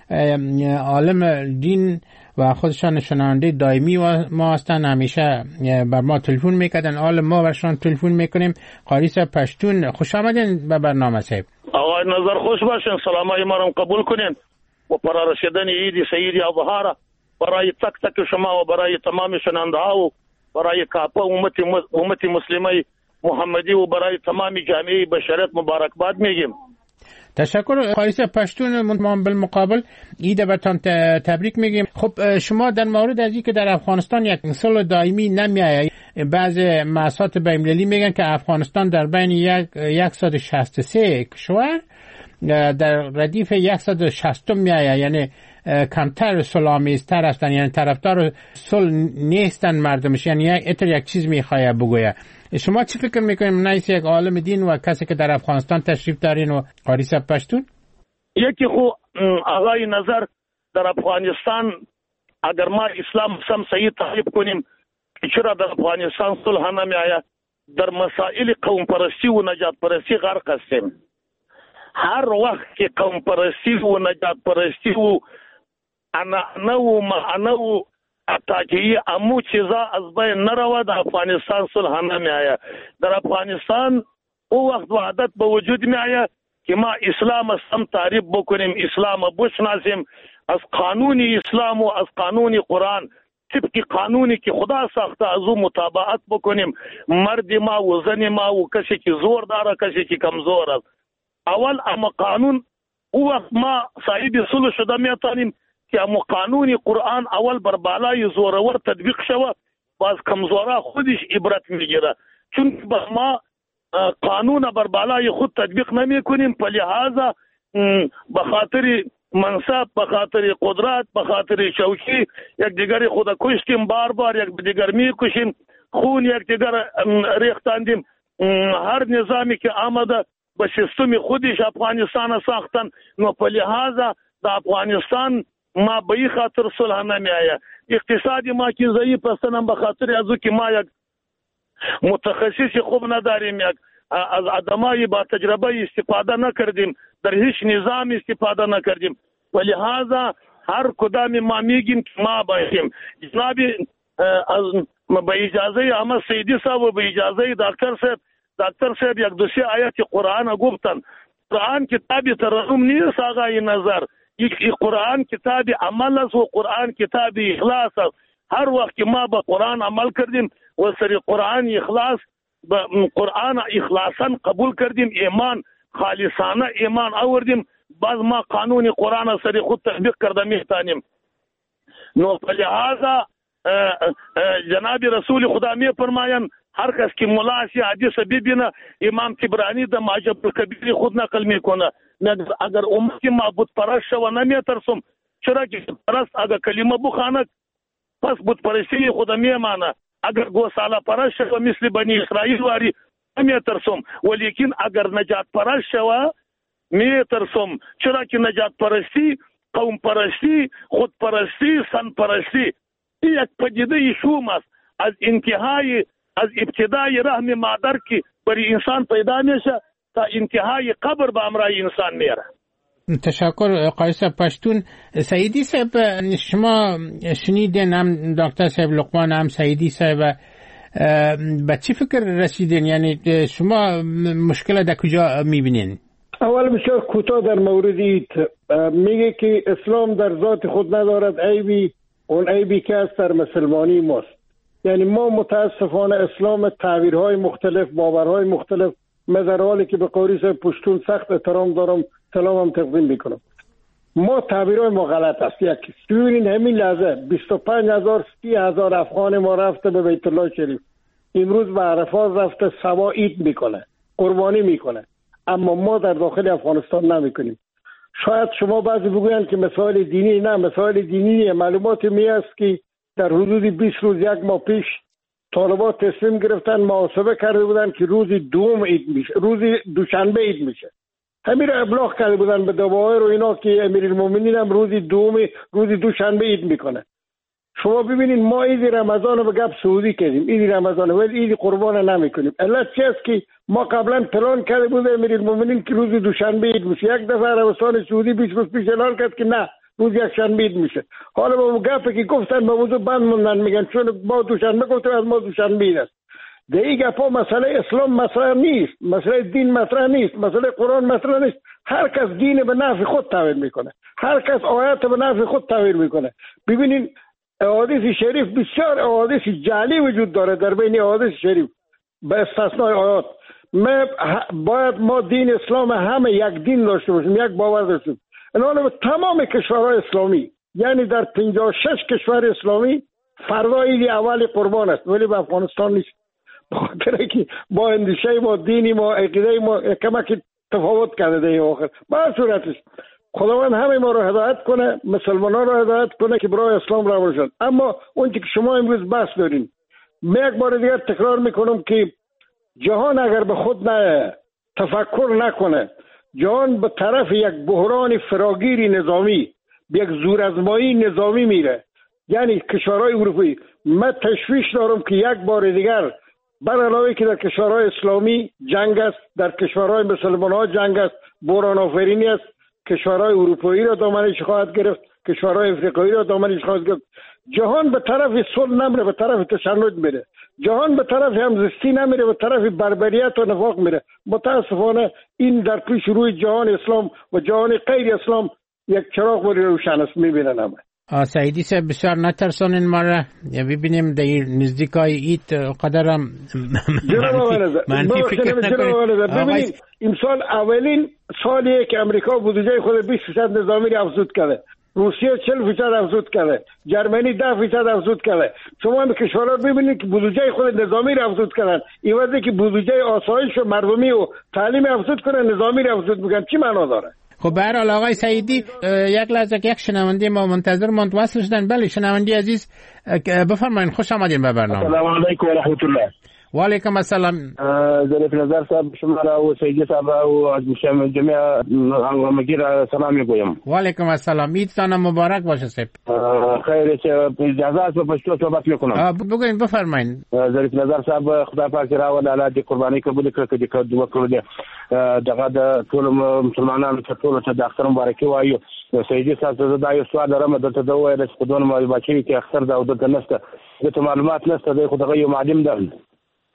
عالم دین و خودشان شنونده دائمی و ما هستن، همیشه بر ما تلفن میکردن، حال ما برشان تلفن میکنیم. قاری صاحب پشتون، خوش آمدین به برنامه صاحب. آقای نظر خوش باشین، سلامای ما رو قبول کنین و برای رسیدن عید سیدی اضحا برای تک تک شما و برای تمام شنونده ها و برای کافه امت مسلمه محمدی و برای تمام جامعه بشریت مبارکباد میگیم. تشکر. قاری صاحب پشتون، ما بالمقابل عید برتان تبریک میگیم. خب شما در مورد از اینکه در افغانستان یک صلح دائمی نمیآید، بعض مؤسسات بین‌المللی میگن که افغانستان در بین 163 کشور در ردیف 160 میآید، یعنی کمتر صلح‌آمیزتر هستن، یعنی طرفدار صلح نیستن مردمش، یعنی یک چیز میخواد بگوید. شما چی فکر میکنید نایس یک عالم دین و کسی که در افغانستان تشریف دارین و قاری صاحب پشتون؟ یکی خو آقای نظر در افغانستان اگر ما اسلام سم صحیح تعریف کنیم که چرا در افغانستان صلح نمیآید، در مسائل قوم پرستی و نجات پرستی غرق هستیم. هر وقت که قوم پرستی و نجات پرستی و انا و معنا و اتاکی امو چیزا از بین نرود، در افغانستان صلح نمیآید. در افغانستان او وقت وحدت به وجود میآید که ما اسلام سم تعریف بکنیم، اسلام بشناسیم، از قانون اسلام و از قانون قرآن طبق قانونی که خدا ساخته از او مطابقت بکنیم. مرد ما و زن ما و کسی که زور داره، کسی که کمزور است. اول اما قانون او وقت ما صاحب صلح شده میتونیم که اما قانون قرآن اول بر بالای زورور تطبیق شود، باز کمزورا خودش عبرت میگیره، چون با ما قانون بر بالای خود تطبیق نمی کنیم، په لحاظا به خاطر منصب، به خاطر قدرت، به خاطر شوکی یک دیگر خود کشتیم، بار بار یک دیگر می کشیم، خون یک دیگر ریختاندیم. هر نظامی که آمده به سیستم خودش افغانستان ساختن، نو په لحاظا در افغانستان ما به این خاطر صلح نمی آید. اقتصادی ما که ضعیف هستن به خاطر از که ما یک متخصص خوب نداریم، یک از آدمای با تجربه استفاده نکردیم، در هیچ نظام استفاده نکردیم، و لحاظا هر کدام ما میگیم که ما باشیم. جنابی از به اجازه احمد سیدی صاحب و به اجازه دکتر صاحب یک دو سه آیات قرآن گفتن قرآن کتاب ترنم نیست آقای نظر. این قرآن کتاب عمل است و قرآن کتاب اخلاص است. هر وقت که ما به قرآن عمل کردیم و سری قرآن اخلاص قرآن اخلاصا قبول کردیم، ایمان خالصانه ایمان آوردیم، باز ما قانون قرآن سری خود تطبیق کرده میتانیم. نو لہذا جناب رسول خدا می فرمایند هر کس که ملاسی حدیث ببینه، امام طبرانی در معجم الکبیر خود نقل میکنه، اگر امت معبود پرست شو نمیترسم، چرا که پرست اگر کلمه بخواند پس بود پرستی خدا میمانه، اگر گوساله پرست شو مثل بنی اسرائیل واری نمیترسم، ولیکن اگر نجات پرست شو میترسم، چرا که نجات پرستی، قوم پرستی، خود پرستی، سن پرستی یک پدیده شوم است. از ابتدای رحم مادر که برای انسان پیدا میشه تا انتهای قبر به امرای انسان میره. تشکر قایص پشتون. سعیدی صاحب، شما شنیدین هم دکتر صاحب لقمان هم سعیدی صاحب به چی فکر رسیدین؟ یعنی شما مشکل در کجا میبینین؟ اول بسیار کوتاه در مورد میگه که اسلام در ذات خود ندارد عیبی، اون عیبی که است در مسلمانی ماست. یعنی ما متاسفانه اسلام تعبیرهای مختلف، باورهای مختلف، در حالی که به قاری صاحب پشتون سخت احترام دارم، سلامم تقدیم میکنم، ما تعبیرهای ما غلط است. یکی ببینید همین لحظه 25,000 30,000 افغان ما رفته به بیت الله شریف، امروز به عرفات رفته سوا عید میکنه، قربانی میکنه، اما ما در داخل افغانستان نمیکنیم. شاید شما بعضی بگویند که مسائل دینی، نه مسائل دینی معلومات می است که در حدود 20 روز یک ماه پیش طالبات تصمیم گرفتن، محاسبه کرده بودن که روز دوم عید میشه، روز دوشنبه عید میشه، همین را ابلاغ کرده بودن به دوایر و اینا که امیرالمومنین هم روز دوشنبه عید میکنه. شما ببینید ما عید رمضان رو به گپ سعودی کردیم، عید رمضان ولی عید قربان نمیکنیم. علت چی است که ما قبلا پلان کرده بود امیرالمومنین که روز دوشنبه عید میشه، یک دفعه عربستان سعودی 20 روز پیش اعلان کرد که نه روز یک شنبه عید میشه. حالا با گپی که گفتن به موضوع بند موندن، میگن چون ما دوشنبه گفتیم از ما دوشنبه عید است. در این گپا مسئله اسلام مطرح نیست، مسئله دین مطرح نیست، مسئله قرآن مطرح نیست. هر کس دین به نفع خود تعبیر میکنه، هر کس آیات به نفع خود تعبیر میکنه. ببینید احادیث شریف بسیار احادیث جعلی وجود داره در بین احادیث شریف به استثنای آیات. باید ما دین اسلام همه یک دین داشته باشیم، یک باور داشته باشیم. الان تمام کشورهای اسلامی، یعنی در 56 کشور اسلامی فردا عید اول قربان است، ولی به افغانستان نیست. بخاطر که با اندیشه ما، دینی ما، عقیده ما کمک تفاوت کرده در این آخر. به هر صورتش خداوند همه ما رو هدایت کنه، مسلمانان رو هدایت کنه که برای اسلام را باشند. اما اون که شما امروز بحث دارین، من یک بار دیگر تکرار میکنم که جهان اگر به خود تفکر نکنه، جهان به طرف یک بحران فراگیری نظامی، یک زورآزمایی نظامی میره. یعنی کشورهای اروپایی، من تشویش دارم که یک بار دیگر بر علاوه که در کشورهای اسلامی جنگ است، در کشورهای مسلمان‌ها جنگ است، بحران آفرینی است، کشورهای اروپایی را دامنش خواهد گرفت، کشورهای افریقایی را دامنش خواهد گرفت. جهان به طرف صلح نمیره، به طرف تشنج میره. جهان به طرف همزیستی نمیره، به طرف بربریت و نفاق میره. متاسفانه این در پیش روی جهان اسلام و جهان غیر اسلام یک چراغ روشن است، میبینن همه. سعیدی صاحب بسیار نترسانین ما را ببینیم در نزدیکای عید قدرم منفی فکر نکنید. ببینید امسال اولین سالیه که امریکا بودجه خود 20% نظامی را افزود کرده، روسیه 40% افزود کرده، جرمنی 10% افزود کرده. شما هم کشورها ببینید که بودجه خود نظامی را افزود کردن، این وقتی که بودجه آسایش و مردمی و تعلیم افزود کنن، نظامی را افزود میکنن، چی معنا داره؟ خب به هر حال آقای سعیدی، یک لحظه که یک شنونده ما منتظر ماند وصل شدن. بله شنونده عزیز بفرمایید، خوش آمدین به برنامه. السلام علیکم و رحمت الله. و علیکم السلام. ظریف نظر صاحب شما را و سعیدی صاحب و از جمعی مگیر سلام میگویم. و علیکم السلام، عیدتان مبارک باشه صاحب. خیر، اجازه است به پشتو صحبت میکنم. بگوین بفرمایید. ظریف نظر صاحب خدا پاک را و الله دې قرباني قبول کړي چې دعا کړو دغه د ټول مسلمانانو ته ټول ته د اختر مبارکي وایو. سعیدی صاحب دا یو سوال لرم دلته د وایي چې خودونه مې بچي کې اختر دا د نسته د معلومات نسته د خدای یو معلم ده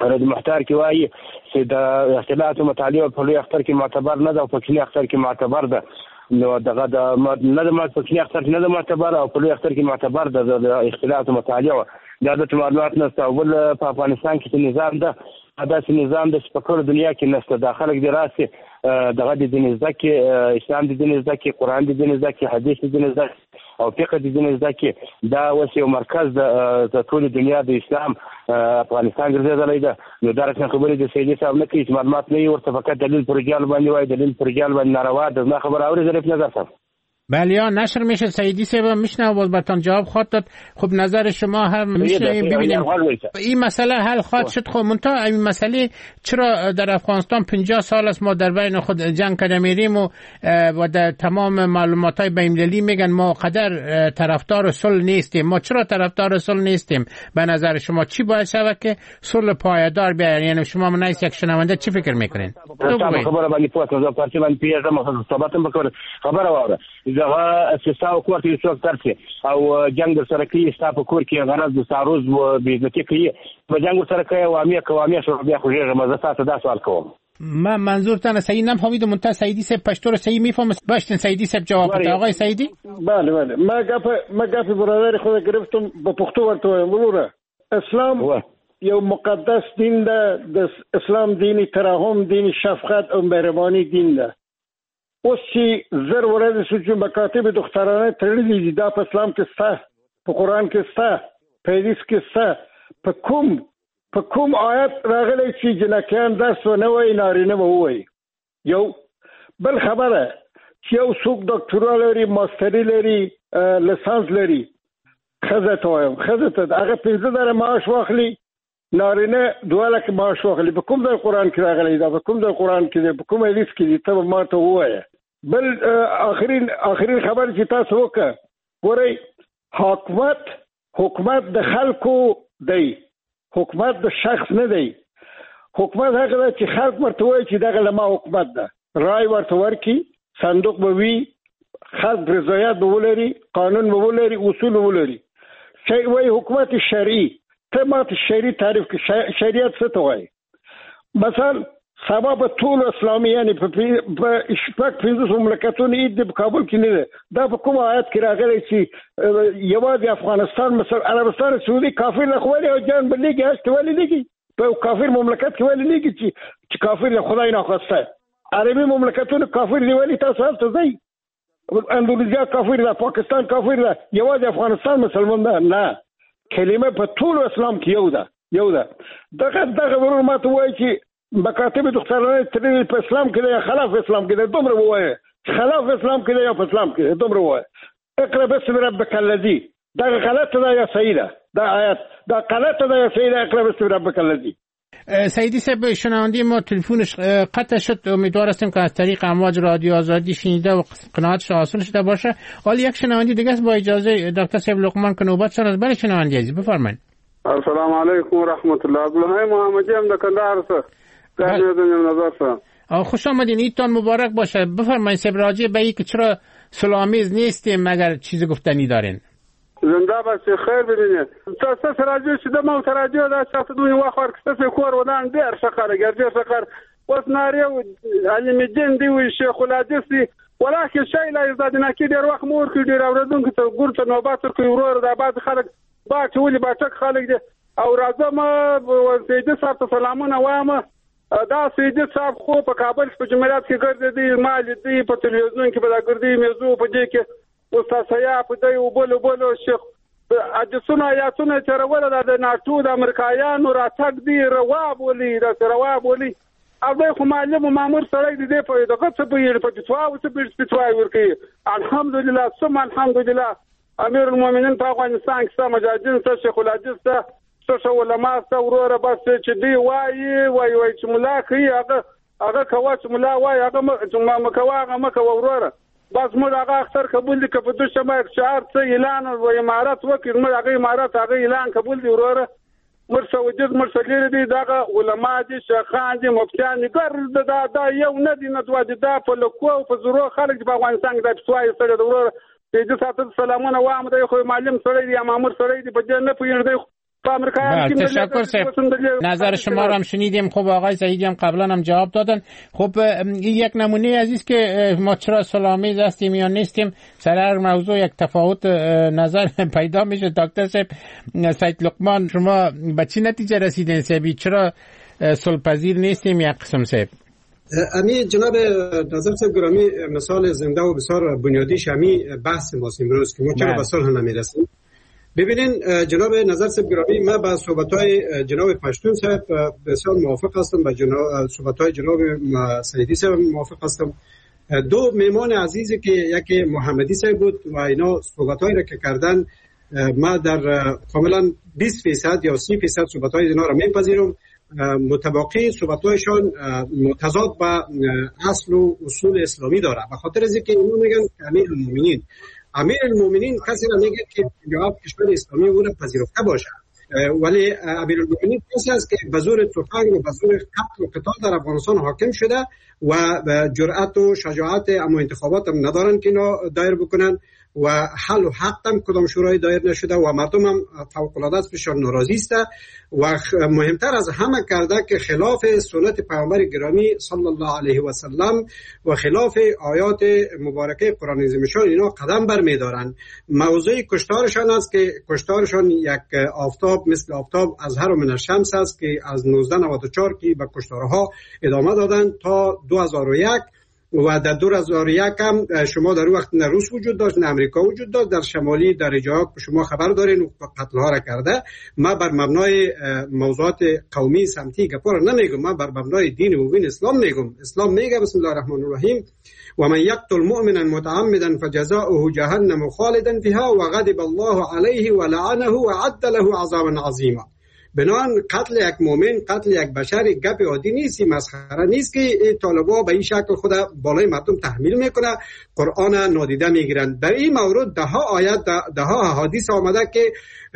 رد محتار کې وایي چې د اختلاط مطالعه په لوی اختر کې معتبر نه ده او په کلي اختر کې معتبر ده. نو دغه د نه د په کلي اختر کې نه ده معتبر او په لوی اختر کې معتبر ده د اختلاط مطالعه. دا د معلومات نشته. او بل په افغانستان کې نظام ده داسې نظام د سپکور دنیا کې نشته. د خلک د راسي دغه د دین زده کې اسلام د دین زده کې قرآن د دین زده کې حدیث د دین زده او فقه د دین زده کې دا اوس یو مرکز د ټول دنیا د اسلام افغانستان ګرځېدلی ده. نو دا رسمي خبرې د سیدي صاحب نه کوي چې معلومات نه وي ورته فقط دلیل پر رجال باندې وایي دلیل پر رجال باندې ناروا ده. نه خبر اوري ظریف نظر صاحب. بله یا نشر میشه سعیدی صاحب میشنه باز براتون جواب خواهد داد. خب نظر شما هم میشه ببینیم این مسئله حل خواهد شد. خب منتها این مسئله چرا در افغانستان 50 سال است ما در بین خود جنگ کرده میریم و در تمام معلومات های بین‌المللی میگن ما قدر طرفدار صلح نیستیم. ما چرا طرفدار صلح نیستیم؟ به نظر شما چی باید شود که صلح پایدار بیاید؟ یعنی شما منایس یک شنونده چی فکر میکنین؟ خبره باندې پوهه زه پارتي باندې پیژنم ثباتم وکړ خبره واره دغه اساسا کور کې څوک ترسي او جنگ سره کوي ستاسو کور کې غرض د ساروز و بیزتی کوي په جنگ سره کوي عوامي شو بیا خو یې مزه تاسو دا سوال کوم. من منظورتان صحیح نفهمیدم. منتها سعیدی صاحب پشتو رو صحیح میفهمه. باشین سعیدی صاحب جواب بده. آقای سعیدی. بله ما گپ برادر خود گرفتم با پختو ورته وایم. اسلام یو مقدس دین ده. د اسلام دینی ترحم، دینی شفقت او مهربانی دین ده. اوس چې زر ورځې چې مکاتب دخترانه تړلې دي دا په اسلام کې سته، په قرآن کې سته، په حدیث کې سته. په کوم آیت راغلی چې جنکیان درس ونه وایي نارینه به ووایي؟ یو بل خبره چې یو څوک ډاکټرا لري، ماستري لري، لسانس لري، ښځه ته وایم ښځه ته هغه 15,000 معاش واخلي، نارینه 2 لک معاش واخلي. په کوم ځای قرآن کې راغلی دا؟ په کوم ځای قرآن کې دی؟ په کوم حدیث کې دی؟ ته به ما ته ووایه. بل آخرین خبر چې تاسو وکړه، ګورئ حکومت د خلکو دی، حکومت د شخص نه دی. حکومت هغه ده چې خلک ورته وایي چې دغه لما حکومت ده، رای ورته ورکړي، صندوق به وي، خلک رضایت به ولري، قانون به ولري، اصول به ولري. وایي حکومت شرعي. ته ماته شرعي تعریف کړه. شریعت څه ته وایي؟ مثلا سبا په ټول اسلامي یعنی په شپږ 15 مملکتونو عید په کابل کې نه ده. دا په کوم آیت کې راغلی چې یوازې افغانستان مثلا عربستان سعودي کافر له خولي او جان بلېږي هست ولې لګي په کافر مملکت کې ولې لګي چې کافر له خدای نه خواسته. عربي مملکتونو کافر دی ولې تاسو هلته ځئ؟ اندونیزیا کافر ده، پاکستان کافر ده، یوازې افغانستان مسلمان ده؟ نه، کلمه په ټول اسلام کې یو ده. دغه ورور ماته وایي چې مکاتب دخترانه ترې په اسلام کې دی خلاف اسلام کې دی. دومره ووایه خلاف اسلام کې دی یا په اسلام کې دی؟ دومره ووایه. اقرا باسم ربک الذی. دا غلطه ده یا صحیح ده؟ دا آیت دا غلطه ده یا صحیح ده؟ اقرا باسم ربک الذی. سعیدی صاحب شنونده ما تلفنش قطع شد. امیدوار هستیم که از طریق امواج رادیو آزادی شنیده و قناعتش حاصل شده باشه. حالا یک شنونده دیگه است با اجازه دکتر صاحب لقمان که نوبت سر از بله شنونده عزیز بفرمایید. السلام علیکم و رحمت الله. عبدالحی محمدی هم کندهار سه. خوش آمدین. عیدتان مبارک باشه. بفرمایید صاحب راجع به اینکه چرا صلح‌آمیز نیستیم اگر چیز گفتنی دارین. زنده باشی خیر ببینید. تاسو راجع شده ما راجع دا تاسو دوی واخور کسته کور ودان ډیر شقره ګرځي شقر اوس ناری علم الدین دی وی شیخ الحدیث دی ولکه شی لا یزدادنا کې ډیر وخت مور کې ډیر اوردونکو ته ګورته نوبات کوي ورور د بعض خلک با ټولي با ټک خلک دي او راځم سیدی صاحب ته سلامونه وایم. دا سیدی صاحب خو په کابل په جمعیت کې ګرځي مال دی په تلویزیون کې به ګرځي موضوع په دې کې استاد سیا په دې وبولو شیخ اجسونه آیاتونه چرول د ناتو د امریکایانو راتګ دی رواب ولي د رواب ولي او د خو معلم مامور سره دی په دغه څه په فتوا او څه په فتوا ورکی. الحمدلله ثم الحمدلله امیر المؤمنین په افغانستان کې مجاهدین ته شیخ الحدیث ته څه علماء ته وروره بس چې دی وای چې ملا کوي هغه کوا چې ملا وای هغه مکوا وروره بس موږ هغه اختر قبول دي که په دوشنبه شهر څه اعلان او امارات وکړ موږ هغه امارات هغه اعلان قبول دي وروره مرسلین دي دغه علما دي شیخان دي مفتیان دي ګر دا یو نه دي نه دوه دي دا په لکو او په زورو خلک په افغانستان کې د فتوای سره وروره دې ساتل سلامونه وامه د خو معلم سره دي مامور سره دي په دې نه پوهیږي تشکر صاحب. نظر شما را هم شنیدیم. خب آقای زهیدی هم قبلا هم جواب دادن. خب یک نمونه عزیز که ما چرا صلح‌آمیز هستیم یا نیستیم، سر هر موضوع یک تفاوت نظر پیدا میشه. دکتر صاحب، سید لقمان، شما به چی نتیجه رسیدین صاحبی؟ چرا صلح‌پذیر نیستیم یک قسم صاحب؟ امی جناب نظر صاحب گرامی، مثال زنده و بسیار بنیادیش امی بحث ماست امروز که ما چرا به صلح نمیرسیم. ببینین جناب نظر صاحب گرامی، من با صحبت‌های جناب پشتون صاحب بسیار موافق هستم، با صحبت‌های جناب سیدی صاحب موافق هستم. دو میمان عزیزی که یکی محمدی صاحب بود و اینا صحبت‌هایی را که کردن، ما در کاملا 20% یا 30% صحبت‌های اینا را میپذیرم. متباقی صحبت‌هایشان متضاد با اصل و اصول اسلامی داره. به خاطر از اینکه اینو میگن امیر المؤمنین کسی را میگه که جواب کشور اسلامی او را پذیرفته باشه، ولی امیر المؤمنین کسی است که به زور تفنگ و به زور قتل و قتال در افغانستان حاکم شده و جرأت و شجاعت اما انتخابات هم ندارن که اینا دایر بکنن و حل و حق هم کدام شورای دایر نشده و مردم هم فوق‌العاده ازشان ناراضی است و مهمتر از همه کرده که خلاف سنت پیامبر گرامی صلی الله علیه و سلم و خلاف آیات مبارکه قرآن عظیم‌شان اینا قدم برمی‌دارن. موضوع کشتارشان است که کشتارشان یک آفتاب مثل آفتاب از هر من الشمس است که از 1994 که به کشتارها ادامه دادن تا 2001 و در 2001 هم شما در وقت نه روس وجود داشت نه امریکا وجود داشت، در شمالی در جاها شما خبر دارین و قتل ها را کرده. ما بر مبنای موضوعات قومی سمتی گپا را نمیگم، ما بر مبنای دین مبین اسلام میگم. اسلام میگه بسم الله الرحمن الرحیم و من یقتل مؤمنا متعمدا فجزاؤه جهنم خالدا فيها وغضب الله عليه ولعنه وعد له عذابا عظیما. بنان قتل یک مؤمن، قتل یک بشر گپ عادی نیست، مسخره نیست که طالبا به این شکل خود بالای مردم تحمیل میکنه، قرآن نادیده میگیرن. در این مورد ده ها آیت ده ها احادیث آمده که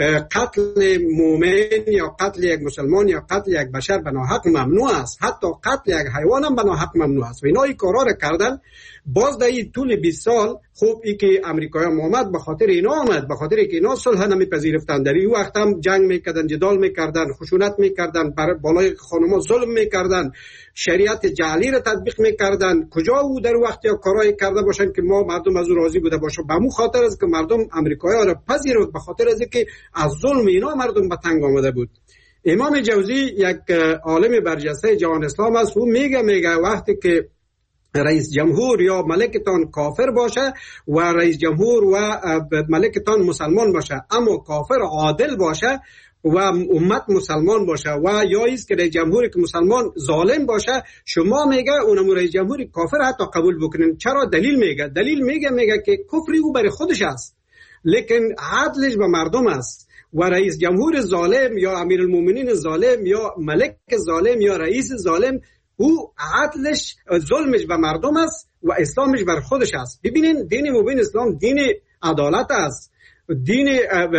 قتل مؤمن یا قتل یک مسلمان یا قتل یک بشر به ناحق ممنوع است، حتی قتل یک حیوان هم به ناحق ممنوع است و اینا این کارا را کردن. باز در این طول 20 سال خوب ای که امریکایی هم آمد به خاطر اینا آمد، به خاطر که اینا صلح نمیپذیرفتن، در این وقت هم جنگ میکردن، جدال میکردن، خشونت میکردن، بر بالای خانما ظلم میکردن، شریعت جعلی را تطبیق میکردن. کجا او در وقت یا کارایی کرده باشن که ما مردم از او راضی بوده باشه؟ به مو خاطر است که مردم امریکایی ها را پذیرفت، به خاطر است که از ظلم اینا مردم به تنگ آمده بود. امام جوزی یک عالم برجسته جهان اسلام است، او میگه وقتی که رئیس جمهور یا ملکتان کافر باشه و رئیس جمهور و ملکتان مسلمان باشه اما کافر عادل باشه و امت مسلمان باشه و یا ایست که رئیس جمهوری که مسلمان ظالم باشه، شما میگه اونم رئیس جمهوری کافر حتی قبول بکنین. چرا؟ دلیل میگه که کفری او برای خودش است لیکن عدلش به مردم است و رئیس جمهور ظالم یا امیر المؤمنین ظالم یا ملک ظالم یا رئیس ظالم او عدلش ظلمش به مردم است و اسلامش بر خودش است. ببینین دین مبین اسلام دین عدالت است، دین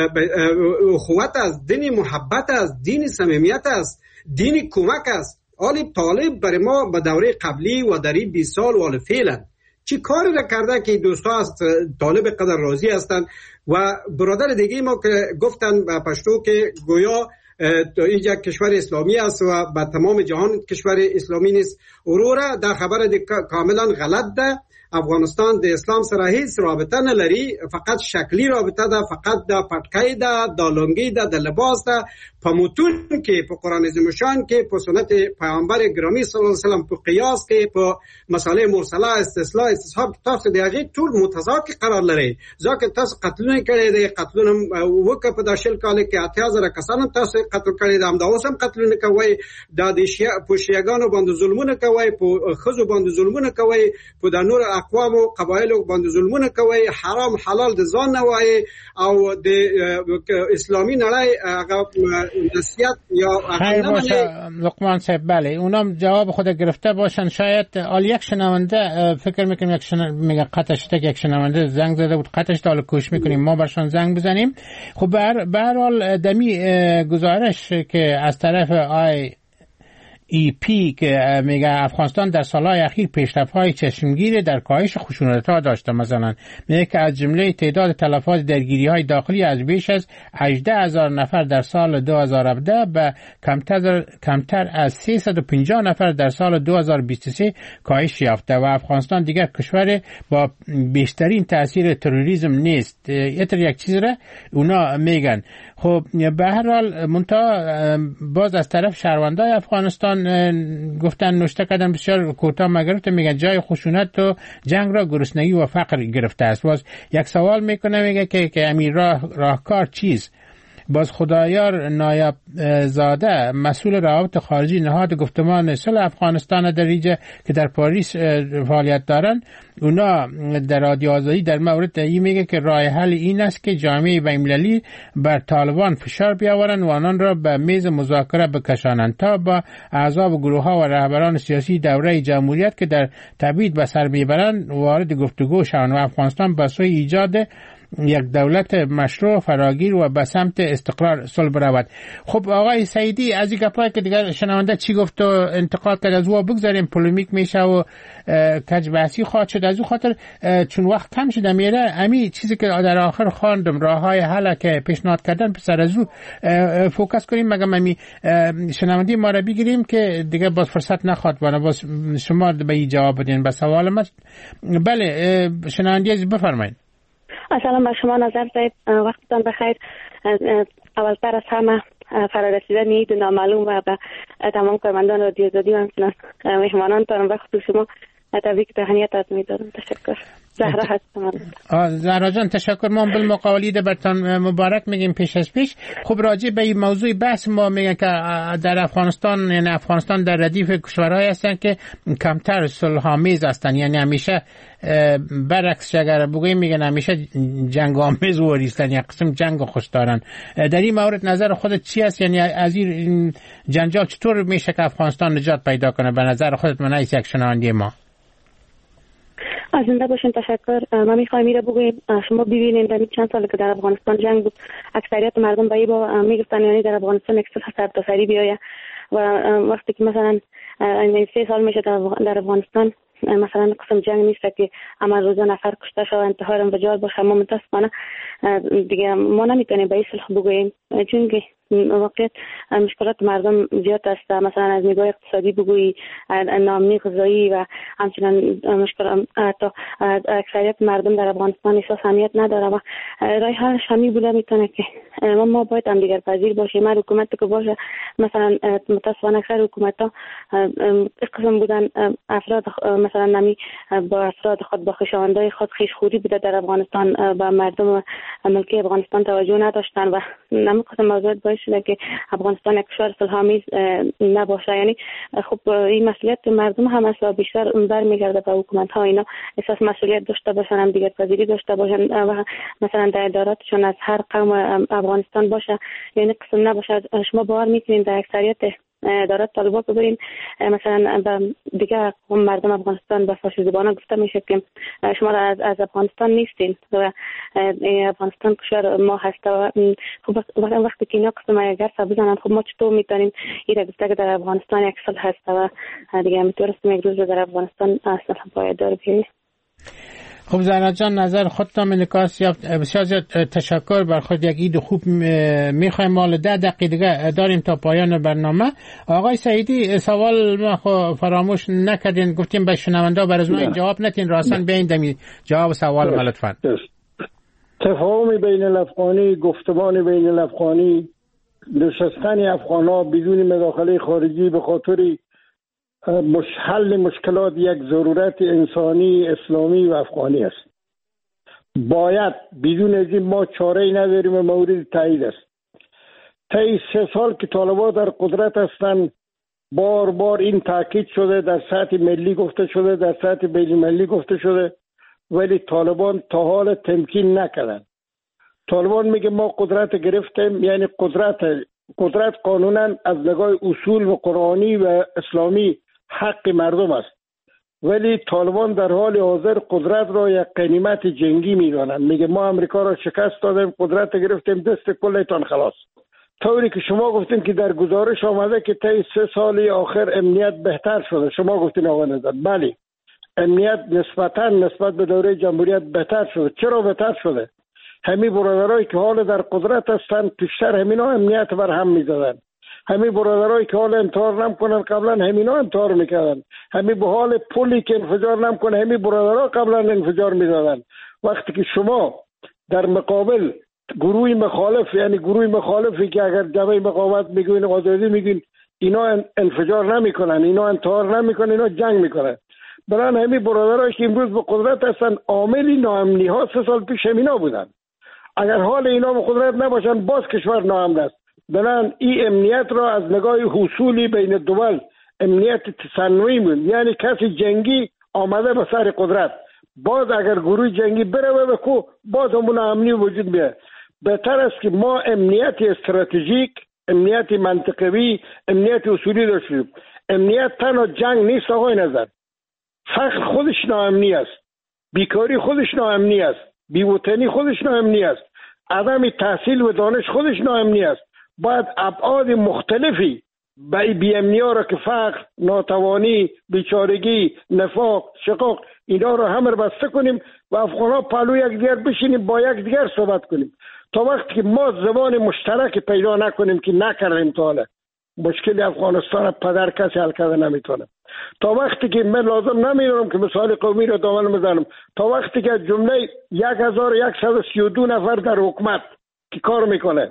اخوت است، دین محبت است، دین صمیمیت است، دین کمک است. آلی طالب برای ما به دوره قبلی و در این 20 سال وال فعلا چی کاری را کرده که دوستا از طالب قدر راضی هستند و برادر دیگه ما که گفتن به پشتو که گویا اینجا کشور اسلامی است و به تمام جهان کشور اسلامی نیست. اورورا در خبر کاملا غلط ده. افغانستان د اسلام سره هیڅ رابطه نه لري، فقط شکلی رابطه ده، فقط د پټکای ده، د لونګي ده، د لباس ده. په متون کې په قران عظیم شان کې په سنت پیغمبر گرامی صلی الله علیه وسلم په قیاس کې په مساله مرسله استصلاح استصحاب تاسو د هغه ټول متضاد قرار لري. ځکه تاسو قتلونه کړي دي، قتلونه وکړه په داشل کال کې 8000 کسان تاسو قتل کړي دي، هم دا اوس هم قتلونه کوي، د شیعاګانو باندې ظلمونه کوي، په خزو باندې ظلمونه کوي، په د نور اقوام او قبایل باندې ظلمونه کوي، حرام حلال د ځان نه وایي او د اسلامي نړۍ هغه نصیحت یا خیر باشه. لقمان صاحب بله اونم جواب خود گرفته باشن. شاید یک شنونده فکر میکنیم میگه قطع شده، یک شنونده زنگ زده بود قطع شده، حالا کوشش میکنیم ما برشان زنگ بزنیم. خب به هر حال دمی گزارش که از طرف UNDP که میگه افغانستان در سالهای اخیر پیشرفت‌های چشمگیر در کاهش خشونت‌ها داشته. مثلا میگه که از جمله تعداد تلفات درگیری‌های داخلی از بیش از 18,000 نفر در سال 2017 به کمتر از 350 نفر در سال 2023 کاهش یافته و افغانستان دیگر کشور با بیشترین تاثیر تروریسم نیست. یک چیز را اونا میگن. خب به هر حال منتها باز از طرف شهروندای افغانستان گفتن نوشته کردن بسیار کوتاه مگرفت، میگن جای خشونت و جنگ را گرسنگی و فقر گرفته است. باز یک سوال میکنه میگه که امیر راهکار چیست؟ باز خدایار نایب زاده مسئول روابط خارجی نهاد گفتمان صلح افغانستان در ریجه که در پاریس فعالیت دارن، اونا در رادیو آزادی در مورد این میگه که راه حل این است که جامعه بین‌المللی بر طالبان فشار بیاورند و آنان را به میز مذاکره بکشانند تا با اعضا و گروه ها و رهبران سیاسی دوره جمهوریت که در تبعید به سر میبرند وارد گفتگو شوند و افغانستان به سوی ایجاد یک دولت مشروع فراگیر و به سمت استقرار صلح برود. خب آقای سعیدی، از این گپایی که دیگر شنونده چی گفت و انتقاد کرد از او بگذاریم، پولیمیک میشه و کج بحثی خواهد شد. از او خاطر چون وقت کم شده میره، امی چیزی که در آخر خواندم راههای حل که پیشنهاد کردن پسر از او فوکس کنیم، مگه امی شنونده ما را بگیریم که دیگه باز فرصت نخواد بانه باز شما به این جواب بدین به سوال ما. بله شنونده بفرمایید. سلام بر شما نظر زید، وقتتان بخیر. اولتر از همه فرارسیدن عید نامعلوم و به تمام کارمندان رادیو آزادی و همچنان مهمانانتان و خصوص شما تبریک تهنیت از می‌دارم. تشکر. زهرا هستم. زهرا جان تشکر. ما بالمقاولی برتان مبارک میگیم پیش از پیش. خب راجع به این موضوع بحث ما میگن که در افغانستان، یعنی افغانستان در ردیف کشورهایی هستن که کمتر صلح‌آمیز هستن، یعنی همیشه برعکس اگر بگوییم میگن همیشه جنگ آمیز وریستن، یک قسم جنگ خوش دارن. در این مورد نظر خودت چی است؟ یعنی از این جنجال چطور میشه که افغانستان نجات پیدا کنه به نظر خودت؟ من از یک شنونده ما. از زنده باشین. تشکر. ما میخوایم میره بگوییم شما ببینید در چند سال که در افغانستان جنگ بود، اکثریت مردم به با میگفتن یعنی در افغانستان یک صلح سرتاسری بیایه و وقتی که مثلا 3 سال میشه در افغانستان مثلا قسم جنگ نیست که اما روزا نفر کشته شد انتحار انفجار باشه. ما متاسفانه دیگه ما نمیتونیم به این صلح بگوییم، چون که واقعیت مشکلات مردم زیاد است. مثلا از نگاه اقتصادی بگویی، ناامنی غذایی و همچنان مشکل اکثریت مردم در افغانستان احساس امنیت نداره و راه حلش همین بوده میتونه که ما باید هم دیگر پذیر باشیم. هر حکومت که باشه، مثلا متاسفانه اکثر حکومت‌ها قسم بودن افراد مثلا نمی با افراد خود با خویشاوندای خود خویشخوری بوده در افغانستان، با مردم ملکی افغانستان توجه نداشتن و نمی قسم موضوع باعث شده که افغانستان یک کشور صلح‌آمیز نباشه. یعنی خب این مسئولیت مردم هم است و بیشتر برمیگرده به حکومت‌ها، اینا احساس مسئولیت داشته باشن، هم دیگر پذیری داشته باشن و مثلا در اداراتشون از هر قوم افغانستان باشه، یعنی قسم نباشه. شما باور میکنین در اکثریت ادارات طالبان ببرین مثلا دیگه مردم افغانستان به فارسی زبانه گفته میشه که شما از افغانستان نیستین و افغانستان کشور ما هست و خب وقتی که اینا قسم اگر بزنن، خب ما چطور میتونیم این گفته که در افغانستان یک صلح هست و دیگه میتونستیم یک روز در افغانستان اصلا پایدار بیاییم. خب زهرا جان نظر خودتان انعکاس یافت. بسیار زیاد تشکر. بر خود یک عید خوب میخوایم. مال 10 دقیقه دیگه داریم تا پایان برنامه. آقای سعیدی سوال ما فراموش نکردین، گفتیم به شنونده برای ما جواب نتین، راستن بیاین دمی جواب سوال ما لطفا. تفاهم بین الافغانی، گفتمان بین الافغانی، نشستن افغان‌ها بدون مداخله خارجی به خاطر حل مشکلات یک ضرورت انسانی اسلامی و افغانی است. باید بدون از این ما چاره‌ای نداریم و مورد تایید است. طی 3 سال که طالبان در قدرت هستند بار بار این تاکید شده، در سطح ملی گفته شده، در سطح بین المللی گفته شده، ولی طالبان تا حال تمکین نکردند. طالبان میگه ما قدرت گرفتیم، یعنی قدرت قانونا از نگاه اصول و قرآنی و اسلامی حق مردم است، ولی طالبان در حال حاضر قدرت را یک غنیمت جنگی میدانند. میگه ما امریکا را شکست دادیم، قدرت گرفتیم، دست کلتان خلاص. طوری که شما گفتین که در گزارش آمده که طی 3 سال آخر امنیت بهتر شده. شما گفتین آقا نظر، بله امنیت نسبت به دوره جمهوریت بهتر شده. چرا بهتر شده؟ همین برادرایی که حال در قدرت هستند پیشتر همینا امنیت بر هم می‌زدن. همین برادرایی که حال انتحار نمی‌کنن قبلا همینا انتحار می‌کردن. همین به حال پولی که انفجار نمی‌کنه همین برادرها قبلا انفجار می‌زدن. وقتی که شما در مقابل گروه مخالف، یعنی گروه مخالفی که اگر جبهه مقاومت میگوین آزادی میگین، اینا انفجار نمی‌کنن، اینا انتحار نمی‌کنن، اینا جنگ می‌کنن. بران همین برادرایی که امروز به قدرت هستن عاملی ناامنی ها 3 سال پیش همینا بودن. اگر حال اینا به قدرت نباشن باز کشور ناامن است. بنان این امنیت را از نگاه حصولی بین دول امنیت تصنعی بود، یعنی کسی جنگی آمده به سر قدرت، باز اگر گروه جنگی بره به کو باز همون امنی وجود بیاد. بهتر است که ما امنیت استراتژیک، امنیت منطقوی، امنیت اصولی داشتیم. امنیت تنها جنگ نیست آقای نظر، فقر خودش ناامنی است، بیکاری خودش ناامنی است، بی‌وطنی خودش ناامنی است، عدم تحصیل و دانش خودش ناامنی است. باید ابعاد مختلفی بی‌امنی ها را که فقر، ناتوانی، بیچارگی، نفاق، شقاق، اینا را همه را بسته کنیم و افغان‌ها پهلو یکدیگر بشینیم با یکدیگر صحبت کنیم. تا وقتی که ما زبان مشترک پیدا نکنیم که نکردیم تا حالا مشکل افغانستان پدر کسی حل کرده نمیتونه. تا وقتی که من لازم نمیدونم که مثال قومی را دامن بزنم، تا وقتی که جمله 1132 نفر در حکومت که کار میکنه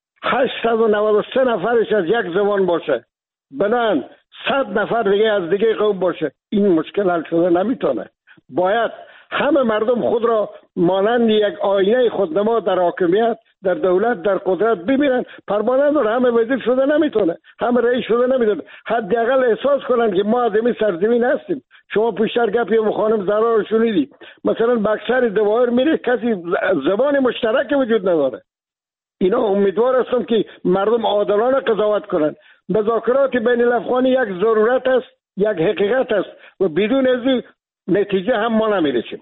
893 نفرش از یک زبان باشه، بنان 100 نفر دیگه از دیگه قوم باشه، این مشکل حل شده نمیتونه. باید همه مردم خود را مانند یک آینه خودنما در حاکمیت، در دولت، در قدرت ببینن. پروانه نداره، همه وزیر شده نمیتونه، همه رئیس شده نمیتونه. حداقل احساس کنن که ما از این سرزمین هستیم. شما پیشتر گپی خانم زهرا رو شنیدی، مثلا به اکثر دوائر میره کسی زبان مشترک وجود نداره. اینا امیدوار هستم که مردم عادلانه قضاوت کنن. مذاکرات بین الافغانی یک ضرورت است، یک حقیقت است و بدون از نتیجه هم ما نمیرسیم.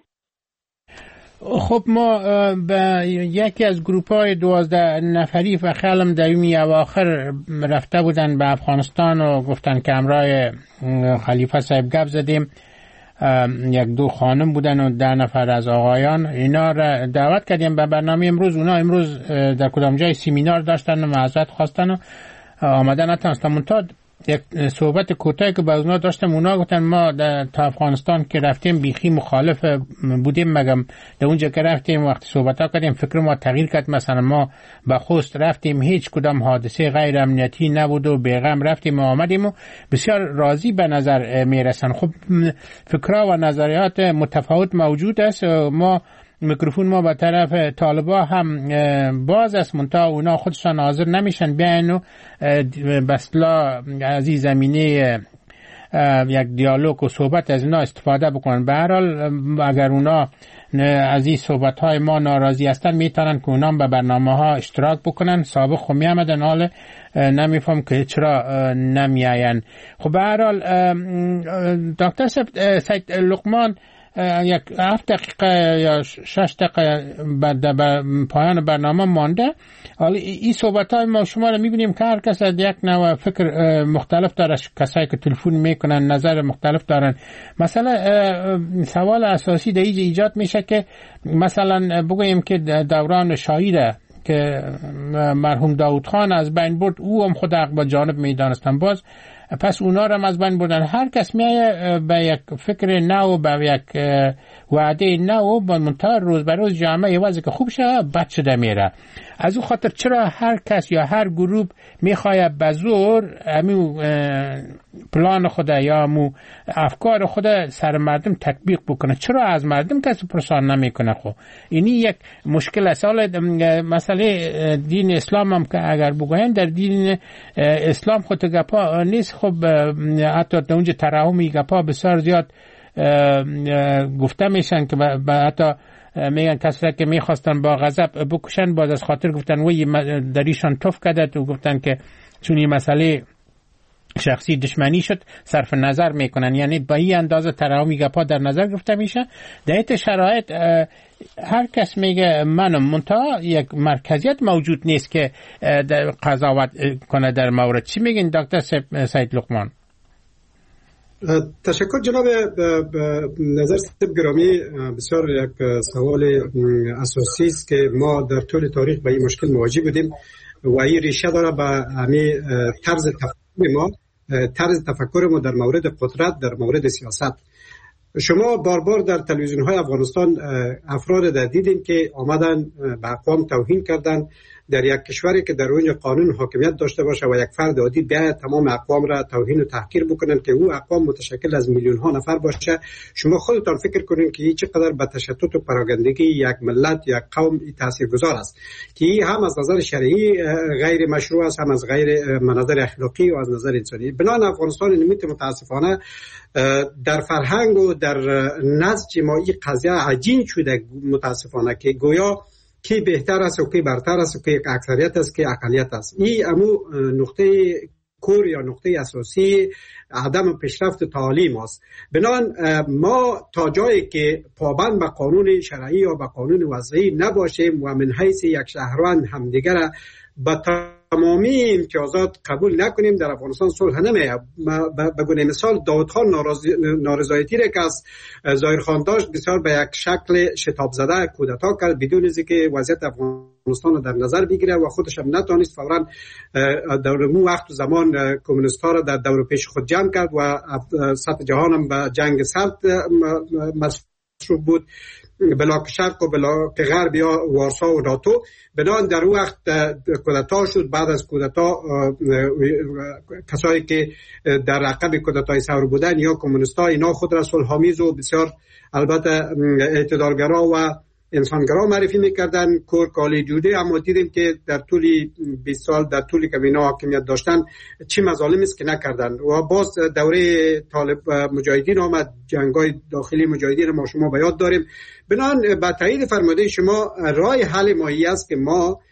خب ما به یکی از گروپ های 12 نفری و خیالم در این اواخر رفته بودن به افغانستان و گفتن که همراه خلیفه صاحب گپ زدیم. 1-2 خانم بودن و 10 نفر از آقایان. اینا را دعوت کردیم به برنامه امروز. اونا امروز در کدام جای سیمینار داشتن و معذرت خواستن و آمدن نتونستن. منتها یک صحبت کوتاهی که با اونا داشتم، اونا گفتن ما تا افغانستان که رفتیم بیخی مخالف بودیم، مگم در اونجا که رفتیم وقتی صحبت ها کردیم فکر ما تغییر کرد. مثلا ما به خوست رفتیم هیچ کدام حادثه غیر امنیتی نبود و بیغم رفتیم و آمدیم و بسیار راضی به نظر میرسن. خب فکرها و نظریات متفاوت موجود است. ما میکروفون ما به طرف طالبا هم باز است، منتها اونا خودشان حاضر نمیشن بیاین و بسلا از این زمینه یک دیالوگ و صحبت از اینا استفاده بکنن. به هر حال اگر اونا از این صحبت های ما ناراضی هستن میتونن که اونا به برنامه ها اشتراک بکنن. سابق خب میامدن، حال نمیفهم که چرا نمیاین. خب به هر حال دکتر سید لقمان، 7 دقیقه یا 6 دقیقه بعد پایان برنامه مانده. حالا این صحبت های ما شما رو میبینیم که هر کس از یک نوع فکر مختلف داره، کسایی که تلفن میکنن نظر مختلف دارن. مثلا سوال اساسی در ایجاد میشه که مثلا بگوییم که دوران شاهی ده که مرحوم داود خان از بین برد، او هم خود حق با جانب میدانستن، باز پس اونا رو از بین بردن. هر کس میایه به یک فکر نو، به یک وعده نو، با منتها روز به روز جامعه وضعی که خوب شه بد شده میره. از او خاطر چرا هر کس یا هر گروه میخواه به زور همون پلان خود یا همون افکار خود سر مردم تطبیق بکنه؟ چرا از مردم کسی پرسان نمیکنه؟ خب اینی یک مشکل است. مسئله دین اسلام هم که اگر بگوین در دین اسلام خود گپا نیست. خب حتی در اونجا ترحمی گپا بسیار زیاد گفته میشن که حتی میگن کسایی که میخواستن با غضب بکشن باز از خاطر گفتن وی دریشان توف کدت و گفتن که چون این مسئله شخصی دشمنی شد صرف نظر میکنن، یعنی با این اندازه ترامی گپا در نظر گرفته میشه. در این شرایط هر کس میگه منم، منتها یک مرکزیت موجود نیست که قضاوت کنه در مورد. چی میگین دکتر سید لقمان؟ تشکر جناب نظر صاحب گرامی. بسیار یک سوال اساسی است که ما در طول تاریخ با این مشکل مواجه بودیم و این ریشه داره به همین طرز تفکر ما در مورد قدرت، در مورد سیاست. شما بار بار در تلویزیون های افغانستان افراد در دیدین که آمدن به اقوام توهین کردن در یک کشوری که در اونجا قانون حاکمیت داشته باشه و یک فرد عادی بیاید تمام اقوام را توهین و تحقیر بکنن که او اقوام متشکل از میلیون ها نفر باشه. شما خودتان فکر کنین که چقدر به تشتت و پراگندگی یک ملت، یک قوم تاثیرگذار است که هم از نظر شرعی غیر مشروع است، هم از غیر منظر اخلاقی و از نظر انسانی. بنابراین افغانستان نمیت متاسفانه در فرهنگ و در نسج ما این قضیه عجین شده متاسفانه که گویا کی بهتر است و کی برتر است و کی اکثریت است کی اقلیت است. این امو نقطه کور یا نقطه اساسی عدم پیشرفت تعلیم است. بنابراین ما تا جایی که پابند به قانون شرعی یا به قانون وضعی نباشیم و من حیث یک شهروند همدیگر با تمامی امتیازات قبول نکنیم، در افغانستان صلح نمیاد. به گونه مثال داود خان نارضایتی را که از ظاهر خان داشت بسیار به یک شکل شتاب زده کودتا کرد بدون از اینکه وضعیت افغانستان را در نظر بگیره و خودش هم نتونست فوراً در اون وقت و زمان کمونیست‌ها را در دور پیش خود جمع کرد و سطح جهان هم به جنگ سرد مصروف بود، بلاک شرق و بلاک غرب یا وارسا و ناتو. بنابراین در اون وقت کودتا شد. بعد از کودتا کسایی که در عقب کودتای ثور بودن یا کمونیست‌ها اینا خود را صلح‌آمیز و بسیار البته اعتدالگرا و انسانگرا معرفی میکردن، کور کالی جوده. اما دیدیم که در طول 20 سال در طولی که اینا حاکمیت داشتن چی مظالمی است که نکردن. و باز دوره طالب مجاهدین آمد، جنگای داخلی مجاهدین ما شما به یاد داریم. بنابراین با تایید فرموده شما راه حل مایی است که ما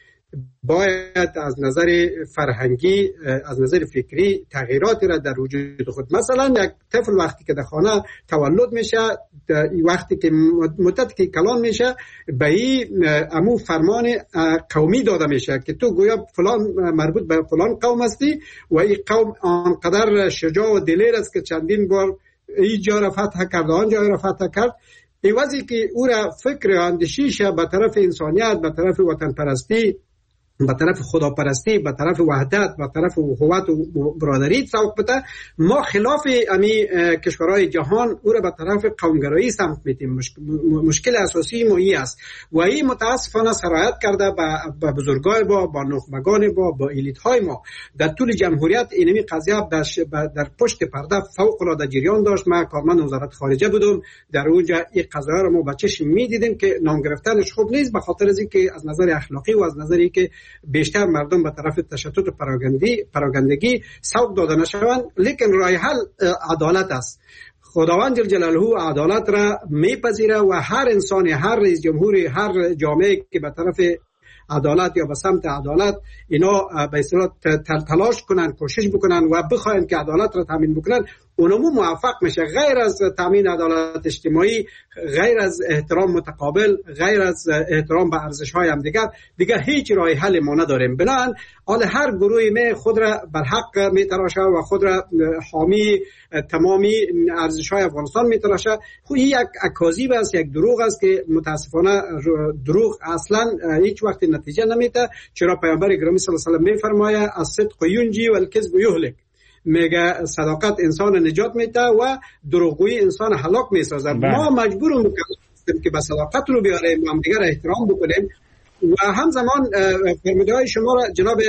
باید از نظر فرهنگی، از نظر فکری تغییراتی را در وجود خود، مثلا یک طفل وقتی که در خانه تولد میشه، وقتی که مدت که کلان میشه، به این امو فرمان قومی داده میشه که تو گویا فلان مربوط به فلان قوم هستی و این قوم آنقدر شجاع و دلیر است که چندین بار این جا را فتح کرد آنجا را فتح کرد. ایوازی که او را فکر اندیشیش به طرف انسانیت، به طرف وطن پرستی، به طرف خداپرستی، به طرف وحدت، به طرف اخوت و برادری سوق بده، ما خلاف امی کشورهای جهان او را به طرف قومگرایی سمت میتیم. مشکل اساسی ما این است و این متاسفانه سرایت کرده به بزرگای با نخبگان با الیت های ما در طول جمهوریت. اینمی قضیه در پشت پرده فوق العاده جریان داشت. من کارمند وزارت خارجه بودم، در اونجا این قضایا رو ما با چشم میدیدیم که نام گرفتنش خوب نیست، به خاطر از اینکه از نظر اخلاقی و از نظری که بیشتر مردم به طرف تشتت و پراگندگی سوق داده نشوند. لیکن راه حل عدالت است. خداوند جل جلاله عدالت را میپذیره و هر انسانی، هر رئیس جمهوری، هر جامعه که به طرف عدالت یا به سمت عدالت اینا به اصطلاح تلاش کنن، کوشش بکنن و بخواین که عدالت را تامین بکنن، اونمو موفق میشه. غیر از تامین عدالت اجتماعی، غیر از احترام متقابل، غیر از احترام به ارزش‌های هم دیگر هیچ راه حل ما نداریم. بنابراین هر گروهی می خود را بر حق میتراشه و خود را حامی تمامی ارزش‌های افغانستان میتراشه. خود یک اکاذیب است، یک دروغ است که متاسفانه دروغ اصلا هیچ وقت نتیجه نمیده. چرا پیامبر گرامی صلی الله علیه و آله میفرماید الصدق ینجی و الکذب یهلک، میگه صداقت انسان نجات میده و دروغگویی انسان هلاک میسازه. ما مجبوریم که به صداقت رو بیاریم، هم دیگر احترام بکنیم و همزمان فرمودهای شما را جناب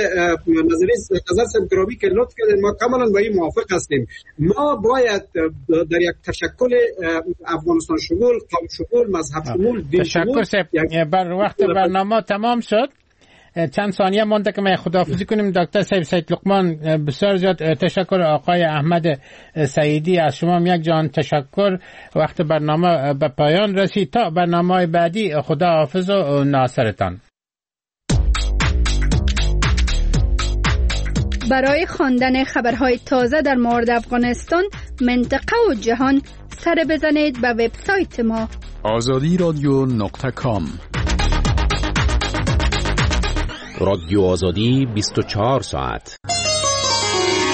نظر صاحب گرامی که لطف کردین ما کاملا با این موافق هستیم. ما باید در یک تشکل افغانستان شمول، قوم شمول، مذهب شمول، دین شمول. تشکر. بر وقت برنامه تمام شد. چند ثانیه مونده که ما خداحافظی کنیم. دکتر سید لقمان بسیار زیاد تشکر. آقای احمد سعیدی از شما یک جان تشکر. وقت برنامه به پایان رسید. تا برنامه بعدی خداحافظ و ناصرتان. برای خواندن خبرهای تازه در مورد افغانستان، منطقه و جهان، سر بزنید به وبسایت ما azadiradio.com. رادیو آزادی 24 ساعت.